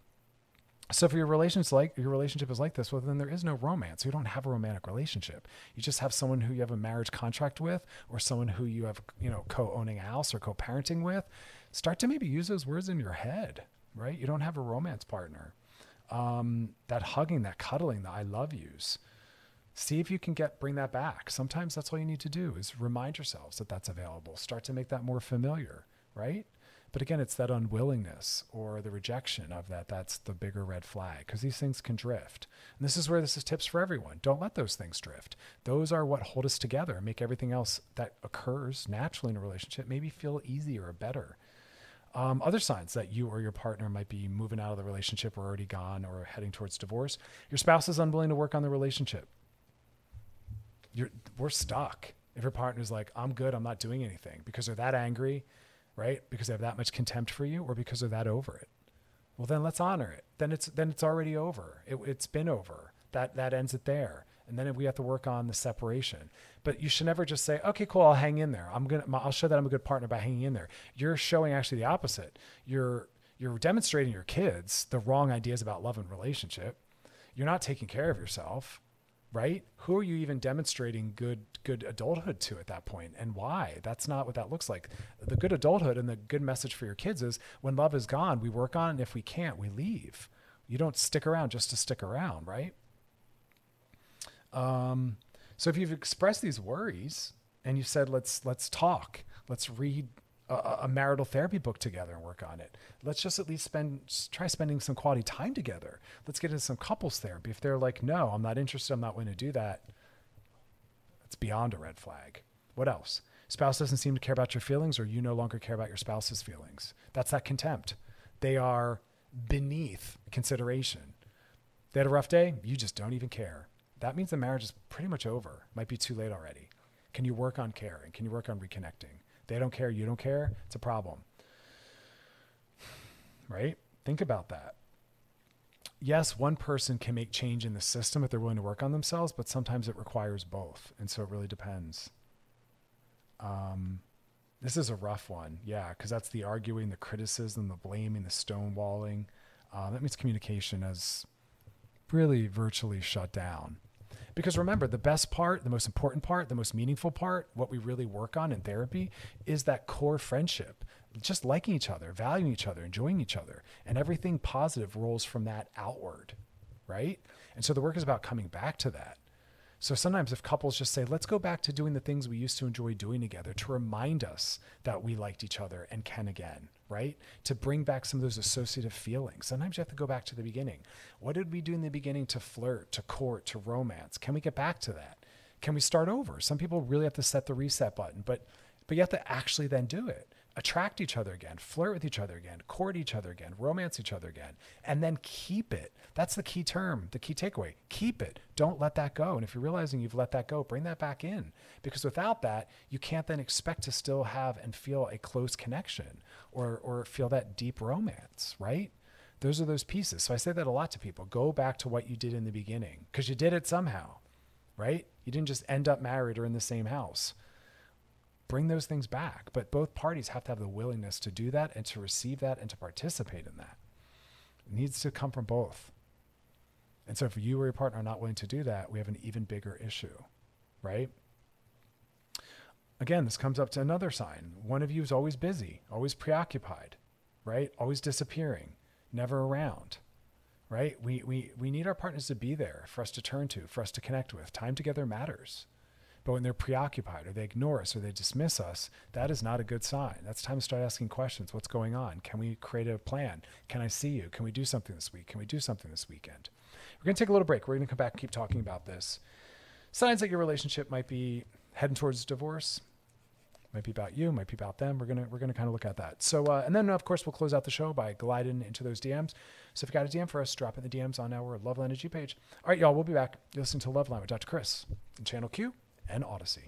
So if your relationship's like your relationship is like this, well, then there is no romance. You don't have a romantic relationship. You just have someone who you have a marriage contract with, or someone who you have, you know, co-owning a house or co-parenting with. Start to maybe use those words in your head, right? You don't have a romance partner. Um, that hugging, that cuddling, the I love yous. See if you can get bring that back. Sometimes that's all you need to do is remind yourselves that that's available. Start to make that more familiar, right? But again, it's that unwillingness or the rejection of that. That's the bigger red flag, because these things can drift. And this is where this is tips for everyone. Don't let those things drift. Those are what hold us together and make everything else that occurs naturally in a relationship maybe feel easier or better. Um, other signs that you or your partner might be moving out of the relationship, or already gone, or heading towards divorce. Your spouse is unwilling to work on the relationship. You're, we're stuck. If your partner's like, I'm good, I'm not doing anything, because they're that angry, right? Because they have that much contempt for you, or because they're that over it. Well, then let's honor it. Then it's, then it's already over. It, it's been over. That, that ends it there. And then we have to work on the separation. But you should never just say, okay, cool, I'll hang in there. I'm going to, I'll show that I'm a good partner by hanging in there. You're showing actually the opposite. You're, you're demonstrating your kids the wrong ideas about love and relationship. You're not taking care of yourself, right? Who are you even demonstrating good, good adulthood to at that point, and why? That's not what that looks like. The good adulthood and the good message for your kids is, when love is gone, we work on it. And if we can't, we leave. You don't stick around just to stick around, right? Um, so if you've expressed these worries and you said, let's, let's talk, let's read a, a marital therapy book together and work on it. Let's just at least spend, try spending some quality time together. Let's get into some couples therapy. If they're like, no, I'm not interested, I'm not willing to do that, it's beyond a red flag. What else? Spouse doesn't seem to care about your feelings, or you no longer care about your spouse's feelings. That's that contempt. They are beneath consideration. They had a rough day, you just don't even care. That means the marriage is pretty much over. Might be too late already. Can you work on caring? Can you work on reconnecting? They don't care, you don't care, it's a problem. Right? Think about that. Yes, one person can make change in the system if they're willing to work on themselves, but sometimes it requires both. And so it really depends. Um, this is a rough one. Yeah, because that's the arguing, the criticism, the blaming, the stonewalling. Uh, that means communication has really virtually shut down. Because remember, the best part, the most important part, the most meaningful part, what we really work on in therapy is that core friendship, just liking each other, valuing each other, enjoying each other, and everything positive rolls from that outward, right? And so the work is about coming back to that. So sometimes if couples just say, let's go back to doing the things we used to enjoy doing together to remind us that we liked each other and can again, right? To bring back some of those associative feelings. Sometimes you have to go back to the beginning. What did we do in the beginning to flirt, to court, to romance? Can we get back to that? Can we start over? Some people really have to set the reset button, but but you have to actually then do it. Attract each other again, flirt with each other again, court each other again, romance each other again, and then keep it. That's the key term, the key takeaway. Keep it. Don't let that go. And if you're realizing you've let that go, bring that back in. Because without that, you can't then expect to still have and feel a close connection or or feel that deep romance, right? Those are those pieces. So I say that a lot to people. Go back to what you did in the beginning because you did it somehow, right? You didn't just end up married or in the same house. Bring those things back. But both parties have to have the willingness to do that and to receive that and to participate in that. It needs to come from both. And so if you or your partner are not willing to do that, we have an even bigger issue, right? Again, this comes up to another sign. One of you is always busy, always preoccupied, right? Always disappearing, never around, right? We, we, we need our partners to be there for us to turn to, for us to connect with. Time together matters. But when they're preoccupied or they ignore us or they dismiss us, that is not a good sign. That's time to start asking questions. What's going on? Can we create a plan? Can I see you? Can we do something this week? Can we do something this weekend? We're going to take a little break. We're going to come back and keep talking about this. Signs that your relationship might be heading towards divorce. Might be about you, might be about them. We're going to, we're going to kind of look at that. So, uh, and then of course we'll close out the show by gliding into those D Ms. So if you got a D M for us, drop in the D Ms on our Loveline G page. All right, y'all, we'll be back. You're listening to Loveline with Doctor Chris and Channel Q and Odyssey.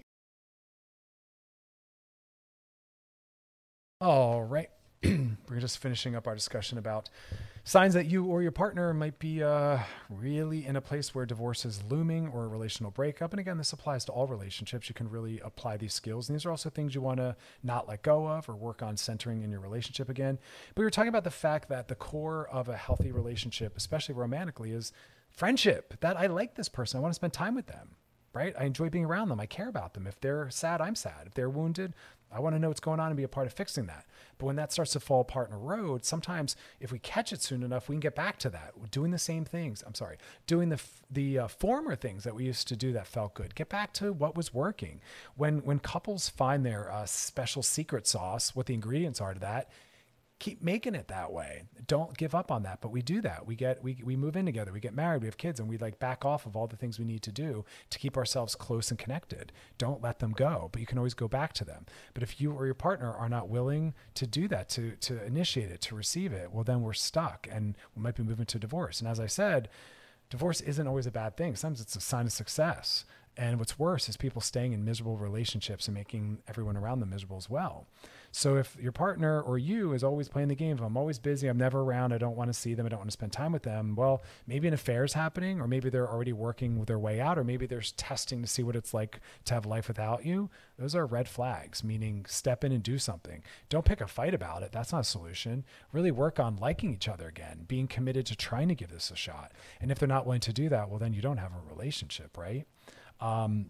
All right. We're just finishing up our discussion about signs that you or your partner might be uh, really in a place where divorce is looming or a relational breakup. And again, this applies to all relationships. You can really apply these skills. And these are also things you want to not let go of or work on centering in your relationship again. But we were talking about the fact that the core of a healthy relationship, especially romantically, is friendship. That I like this person. I want to spend time with them. Right? I enjoy being around them. I care about them. If they're sad, I'm sad. If they're wounded, I want to know what's going on and be a part of fixing that. But when that starts to fall apart in a road, sometimes if we catch it soon enough, we can get back to that. We're doing the same things. I'm sorry, doing the the uh, former things that we used to do that felt good. Get back to what was working. When when couples find their uh, special secret sauce, what the ingredients are to that, keep making it that way. Don't give up on that. But we do that. We get, we, we move in together, we get married, we have kids, and we like back off of all the things we need to do to keep ourselves close and connected. Don't let them go, but you can always go back to them. But if you or your partner are not willing to do that, to, to initiate it, to receive it, well, then we're stuck and we might be moving to divorce. And as I said, divorce isn't always a bad thing. Sometimes it's a sign of success. And what's worse is people staying in miserable relationships and making everyone around them miserable as well. So if your partner or you is always playing the game of I'm always busy, I'm never around, I don't want to see them, I don't want to spend time with them, well, maybe an affair is happening, or maybe they're already working their way out, or maybe they're testing to see what it's like to have life without you. Those are red flags, meaning step in and do something. Don't pick a fight about it. That's not a solution. Really work on liking each other again, being committed to trying to give this a shot. And if they're not willing to do that, well, then you don't have a relationship, right? Um,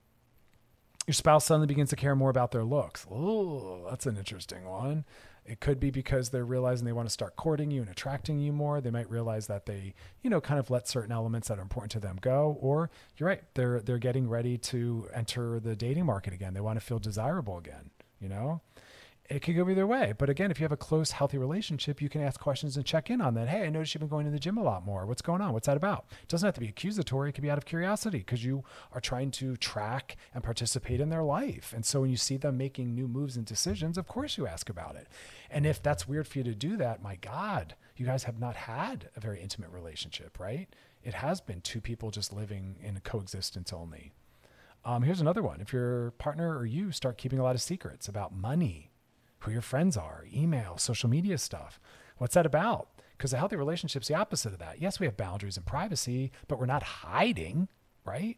your spouse suddenly begins to care more about their looks. Oh, that's an interesting one. It could be because they're realizing they want to start courting you and attracting you more. They might realize that they, you know, kind of let certain elements that are important to them go. Or you're right, they're they're getting ready to enter the dating market again. They want to feel desirable again, you know? It could go either way. But again, if you have a close, healthy relationship, you can ask questions and check in on that. Hey, I noticed you've been going to the gym a lot more. What's going on? What's that about? It doesn't have to be accusatory. It could be out of curiosity because you are trying to track and participate in their life. And so when you see them making new moves and decisions, of course you ask about it. And if that's weird for you to do that, my God, you guys have not had a very intimate relationship, right? It has been two people just living in a coexistence only. Um, here's another one. If your partner or you start keeping a lot of secrets about money, who your friends are, email, social media stuff. What's that about? Because a healthy relationship's the opposite of that. Yes, we have boundaries and privacy, but we're not hiding, right?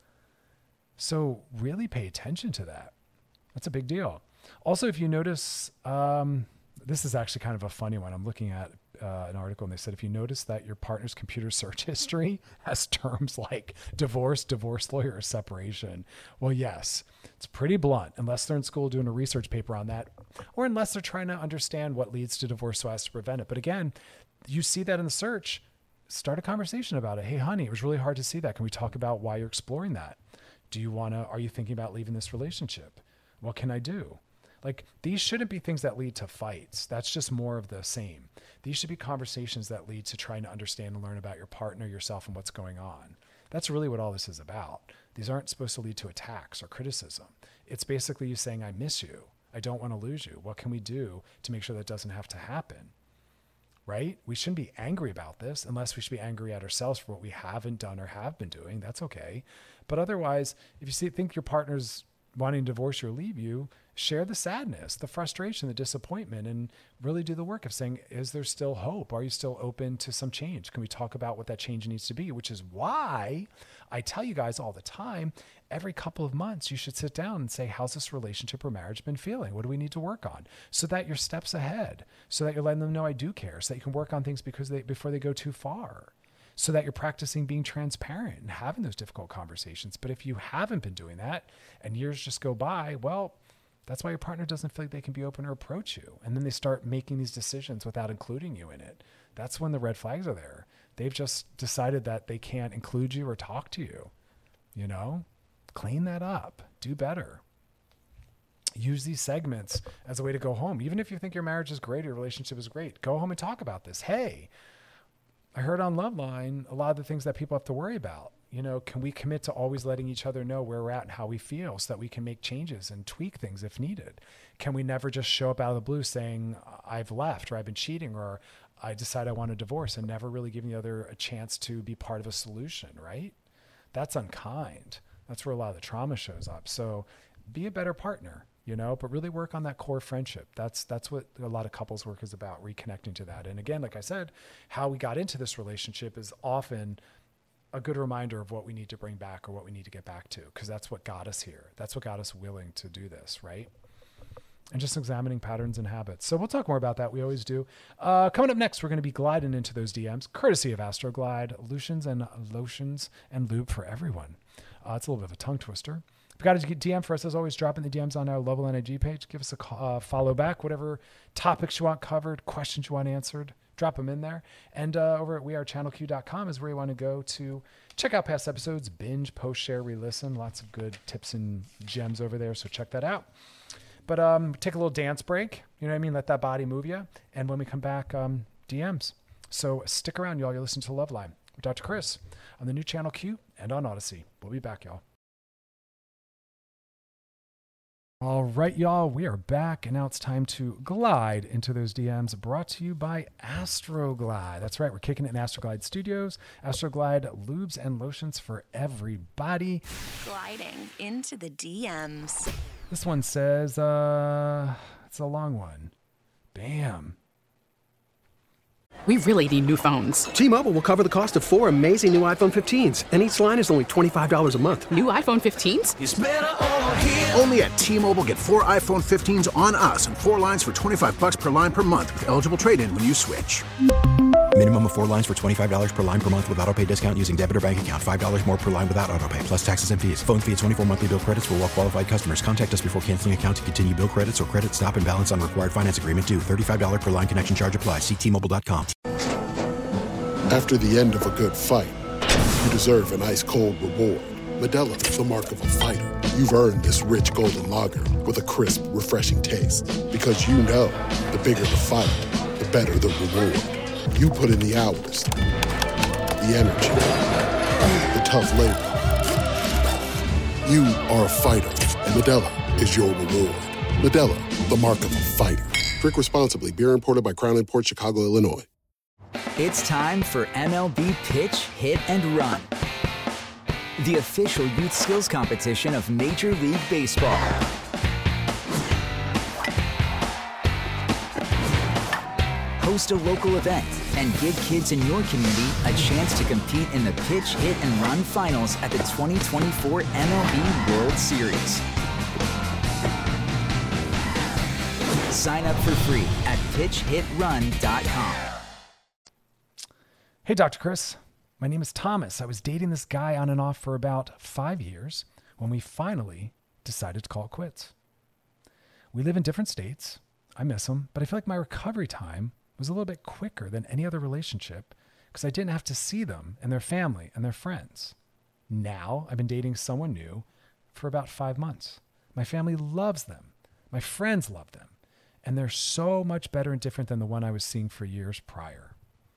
So really pay attention to that. That's a big deal. Also, if you notice, um, this is actually kind of a funny one. I'm looking at uh, an article and they said, if you notice that your partner's computer search history has terms like divorce, divorce lawyer, or separation. Well, yes, it's pretty blunt unless they're in school doing a research paper on that, or unless they're trying to understand what leads to divorce so as to prevent it. But again, you see that in the search. start a conversation about it. Hey, honey, it was really hard to see that. Can we talk about why you're exploring that? Do you want to, are you thinking about leaving this relationship? What can I do? Like, these shouldn't be things that lead to fights. That's just more of the same. These should be conversations that lead to trying to understand and learn about your partner, yourself, and what's going on. That's really what all this is about. These aren't supposed to lead to attacks or criticism. It's basically you saying, I miss you. I don't want to lose you. What can we do to make sure that doesn't have to happen? Right? We shouldn't be angry about this unless we should be angry at ourselves for what we haven't done or have been doing. That's okay. But otherwise, if you see, think your partner's wanting to divorce you or leave you, share the sadness, the frustration, the disappointment, and really do the work of saying, is there still hope? Are you still open to some change? Can we talk about what that change needs to be? Which is why I tell you guys all the time, every couple of months, you should sit down and say, how's this relationship or marriage been feeling? What do we need to work on? So that you're steps ahead, so that you're letting them know I do care, so that you can work on things because they, before they go too far. So that you're practicing being transparent and having those difficult conversations. But if you haven't been doing that and years just go by, well, that's why your partner doesn't feel like they can be open or approach you. And then they start making these decisions without including you in it. That's when the red flags are there. They've just decided that they can't include you or talk to you. You know, clean that up, do better. Use these segments as a way to go home. Even if you think your marriage is great, or your relationship is great, go home and talk about this. Hey, I heard on Loveline a lot of the things that people have to worry about. You know, can we commit to always letting each other know where we're at and how we feel so that we can make changes and tweak things if needed? Can we never just show up out of the blue saying, I've left, or I've been cheating, or I decide I want a divorce, and never really giving the other a chance to be part of a solution, right? That's unkind. That's where a lot of the trauma shows up. So be a better partner, you know, but really work on that core friendship. That's that's what a lot of couples work is about, reconnecting to that. And again, like I said, how we got into this relationship is often a good reminder of what we need to bring back or what we need to get back to, because that's what got us here. That's what got us willing to do this, right? And just examining patterns and habits. So we'll talk more about that. We always do. Uh, coming up next, we're going to be gliding into those D Ms, courtesy of Astroglide, Lutions and Lotions and Lube for everyone. Uh, it's a little bit of a tongue twister. If you've got a D M for us, as always, drop in the D Ms on our Loveline I G page. Give us a uh, follow back, whatever topics you want covered, questions you want answered, drop them in there. And uh, over at we are channel q dot com is where you want to go to check out past episodes, binge, post, share, re-listen. Lots of good tips and gems over there, so check that out. But um, take a little dance break, you know what I mean? Let that body move you. And when we come back, um, D Ms. So stick around, y'all. You're listening to Loveline with Doctor Chris on the new Channel Q and on Odyssey. We'll be back, y'all. All right, y'all, we are back, and now it's time to glide into those D Ms, brought to you by Astroglide. That's right, we're kicking it in Astroglide Studios. Astroglide lubes and lotions for everybody. Gliding into the D Ms. This one says, uh, it's a long one. Bam. We really need new phones. T-Mobile will cover the cost of four amazing new iPhone fifteens, and each line is only twenty-five dollars a month. New iPhone fifteens? It's better over here. Only at T-Mobile, get four iPhone fifteens on us and four lines for twenty-five bucks per line per month with eligible trade-in when you switch. Minimum of four lines for twenty-five dollars per line per month with autopay discount using debit or bank account. five dollars more per line without autopay, plus taxes and fees. Phone fee at twenty-four monthly bill credits for well-qualified customers. Contact us before canceling account to continue bill credits or credit stop and balance on required finance agreement due. thirty-five dollars per line connection charge applies. See T Mobile dot com. After the end of a good fight, you deserve an ice-cold reward. Modelo is the mark of a fighter. You've earned this rich golden lager with a crisp, refreshing taste. Because you know, the bigger the fight, the better the reward. You put in the hours, the energy, the tough labor. You are a fighter, and Modelo is your reward. Modelo, the mark of a fighter. Drink responsibly. Beer imported by Crown Imports, Chicago, Illinois. It's time for M L B Pitch, Hit, and Run, the official youth skills competition of Major League Baseball. Host a local event and give kids in your community a chance to compete in the Pitch, Hit, and Run finals at the twenty twenty-four M L B World Series. Sign up for free at pitch hit run dot com. Hey, Doctor Chris. My name is Thomas. I was dating this guy on and off for about five years when we finally decided to call it quits. We live in different states. I miss him, but I feel like my recovery time was a little bit quicker than any other relationship because I didn't have to see them and their family and their friends. Now I've been dating someone new for about five months. My family loves them. My friends love them. And they're so much better and different than the one I was seeing for years prior.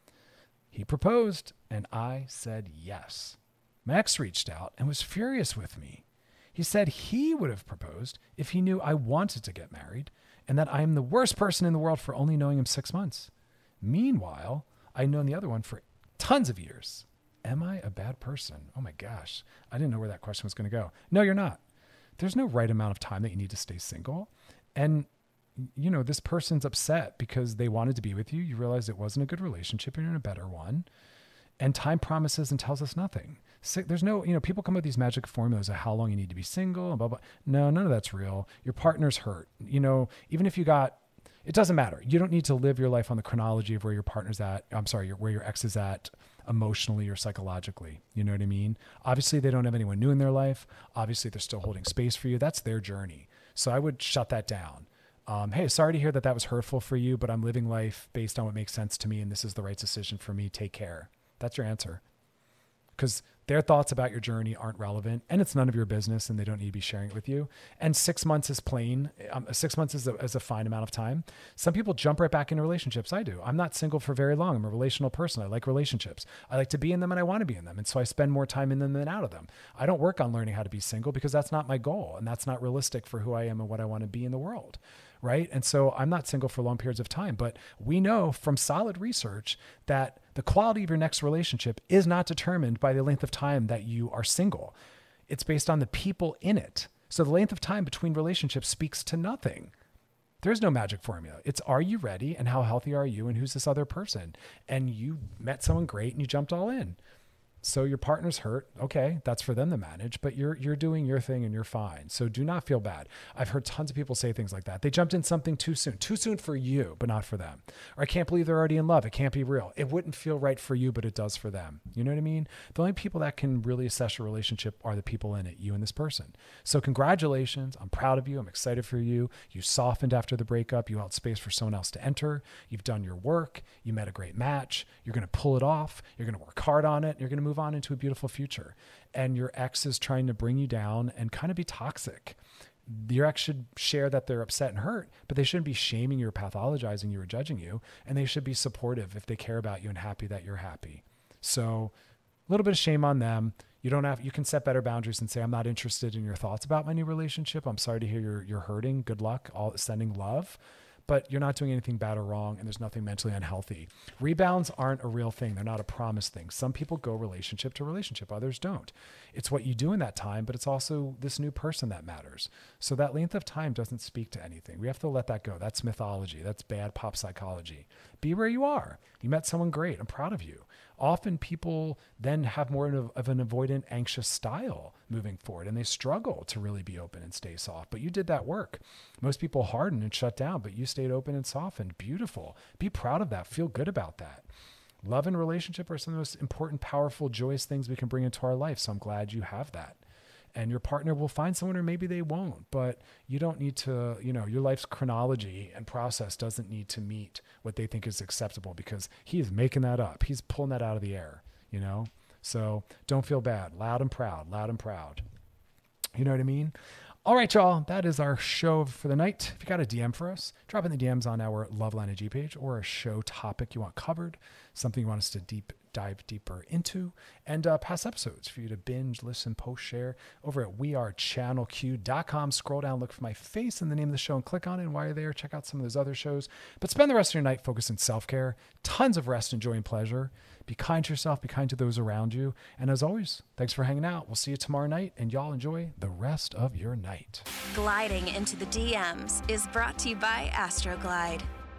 He proposed and I said yes. My ex reached out and was furious with me. He said he would have proposed if he knew I wanted to get married and that I am the worst person in the world for only knowing him six months. Meanwhile, I'd known the other one for tons of years. Am I a bad person? Oh my gosh. I didn't know where that question was going to go. No, you're not. There's no right amount of time that you need to stay single. And, you know, this person's upset because they wanted to be with you. You realize it wasn't a good relationship. You're in a better one. And time promises and tells us nothing. So there's no, you know, people come up with these magic formulas of how long you need to be single and blah, blah. No, none of that's real. Your partner's hurt. You know, even if you got, it doesn't matter. You don't need to live your life on the chronology of where your partner's at. I'm sorry, where your ex is at emotionally or psychologically. You know what I mean? Obviously, they don't have anyone new in their life. Obviously, they're still holding space for you. That's their journey. So I would shut that down. Um, hey, sorry to hear that that was hurtful for you, but I'm living life based on what makes sense to me, and this is the right decision for me. Take care. That's your answer. Because their thoughts about your journey aren't relevant, and it's none of your business, and they don't need to be sharing it with you. And six months is plain. Um, six months is a, is a fine amount of time. Some people jump right back into relationships. I do. I'm not single for very long. I'm a relational person. I like relationships. I like to be in them, and I want to be in them. And so I spend more time in them than out of them. I don't work on learning how to be single because that's not my goal, and that's not realistic for who I am and what I want to be in the world. Right. And so I'm not single for long periods of time, but we know from solid research that the quality of your next relationship is not determined by the length of time that you are single. It's based on the people in it. So the length of time between relationships speaks to nothing. There's no magic formula. It's, are you ready, and how healthy are you, and who's this other person? And you met someone great and you jumped all in. So your partner's hurt. Okay, that's for them to manage, but you're you're doing your thing and you're fine. So do not feel bad. I've heard tons of people say things like that. They jumped in something too soon. Too soon for you, but not for them. Or I can't believe they're already in love. It can't be real. It wouldn't feel right for you, but it does for them. You know what I mean? The only people that can really assess your relationship are the people in it, you and this person. So congratulations. I'm proud of you. I'm excited for you. You softened after the breakup. You held space for someone else to enter. You've done your work. You met a great match. You're going to pull it off. You're going to work hard on it. You're going to move on into a beautiful future. And your ex is trying to bring you down and kind of be toxic. Your ex should share that they're upset and hurt, but they shouldn't be shaming you or pathologizing you or judging you. And they should be supportive if they care about you and happy that you're happy. So a little bit of shame on them. You don't have, you can set better boundaries and say, I'm not interested in your thoughts about my new relationship. I'm sorry to hear you're, you're hurting. Good luck. All sending love. But you're not doing anything bad or wrong, and there's nothing mentally unhealthy. Rebounds aren't a real thing. They're not a promised thing. Some people go relationship to relationship. Others don't. It's what you do in that time, but it's also this new person that matters. So that length of time doesn't speak to anything. We have to let that go. That's mythology. That's bad pop psychology. Be where you are. You met someone great. I'm proud of you. Often people then have more of, of an avoidant, anxious style moving forward, and they struggle to really be open and stay soft. But you did that work. Most people harden and shut down, but you stayed open and softened. Beautiful. Be proud of that. Feel good about that. Love and relationship are some of the most important, powerful, joyous things we can bring into our life. So I'm glad you have that. And your partner will find someone, or maybe they won't, but you don't need to, you know, your life's chronology and process doesn't need to meet what they think is acceptable, because he is making that up. He's pulling that out of the air, you know? So don't feel bad. Loud and proud, loud and proud. You know what I mean? All right, y'all, that is our show for the night. If you got a D M for us, drop in the D Ms on our Loveline I G page, or a show topic you want covered, something you want us to deep dive deeper into, and uh, past episodes for you to binge, listen, post, share over at we are channel q dot com. Scroll down, look for my face and the name of the show, and click on it. And while you're there, check out some of those other shows. But spend the rest of your night focused on self-care, tons of rest, and joy and pleasure. Be kind to yourself, be kind to those around you. And as always, thanks for hanging out. We'll see you tomorrow night, and y'all enjoy the rest of your night. Gliding into the D Ms is brought to you by Astroglide.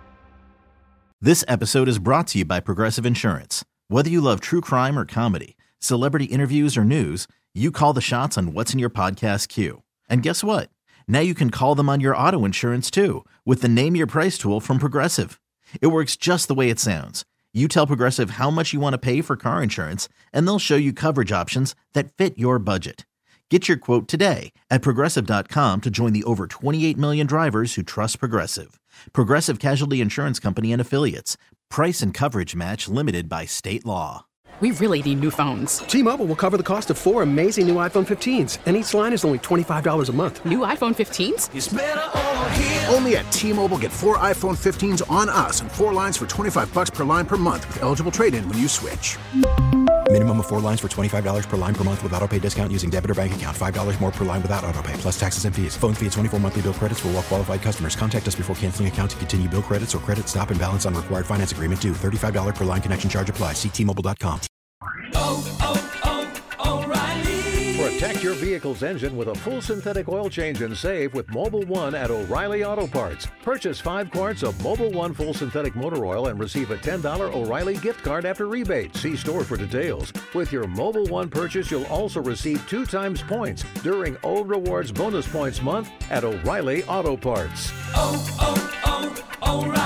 This episode is brought to you by Progressive Insurance. Whether you love true crime or comedy, celebrity interviews or news, you call the shots on what's in your podcast queue. And guess what? Now you can call them on your auto insurance too, with the Name Your Price tool from Progressive. It works just the way it sounds. You tell Progressive how much you want to pay for car insurance, and they'll show you coverage options that fit your budget. Get your quote today at Progressive dot com to join the over twenty-eight million drivers who trust Progressive. Progressive Casualty Insurance Company and Affiliates. Price and coverage match limited by state law. We really need new phones. T-Mobile will cover the cost of four amazing new iPhone fifteens, and each line is only twenty-five dollars a month. New iPhone fifteens? It's better over here. Only at T-Mobile, get four iPhone fifteens on us and four lines for twenty-five bucks per line per month with eligible trade-in when you switch. Minimum of four lines for twenty-five dollars per line per month with auto pay discount using debit or bank account. five dollars more per line without auto pay, plus taxes and fees. Phone fee at twenty-four monthly bill credits for well-qualified customers. Contact us before canceling account to continue bill credits or credit stop and balance on required finance agreement due. thirty-five dollars per line connection charge applies. See T Mobile dot com. Oh, oh, oh, O'Reilly. Protect your vehicle's engine with a full synthetic oil change and save with Mobil one at O'Reilly Auto Parts. Purchase five quarts of Mobil one full synthetic motor oil and receive a ten dollars O'Reilly gift card after rebate. See store for details. With your Mobil one purchase, you'll also receive two times points during O Rewards Bonus Points Month at O'Reilly Auto Parts. Oh, oh, oh, O'Reilly.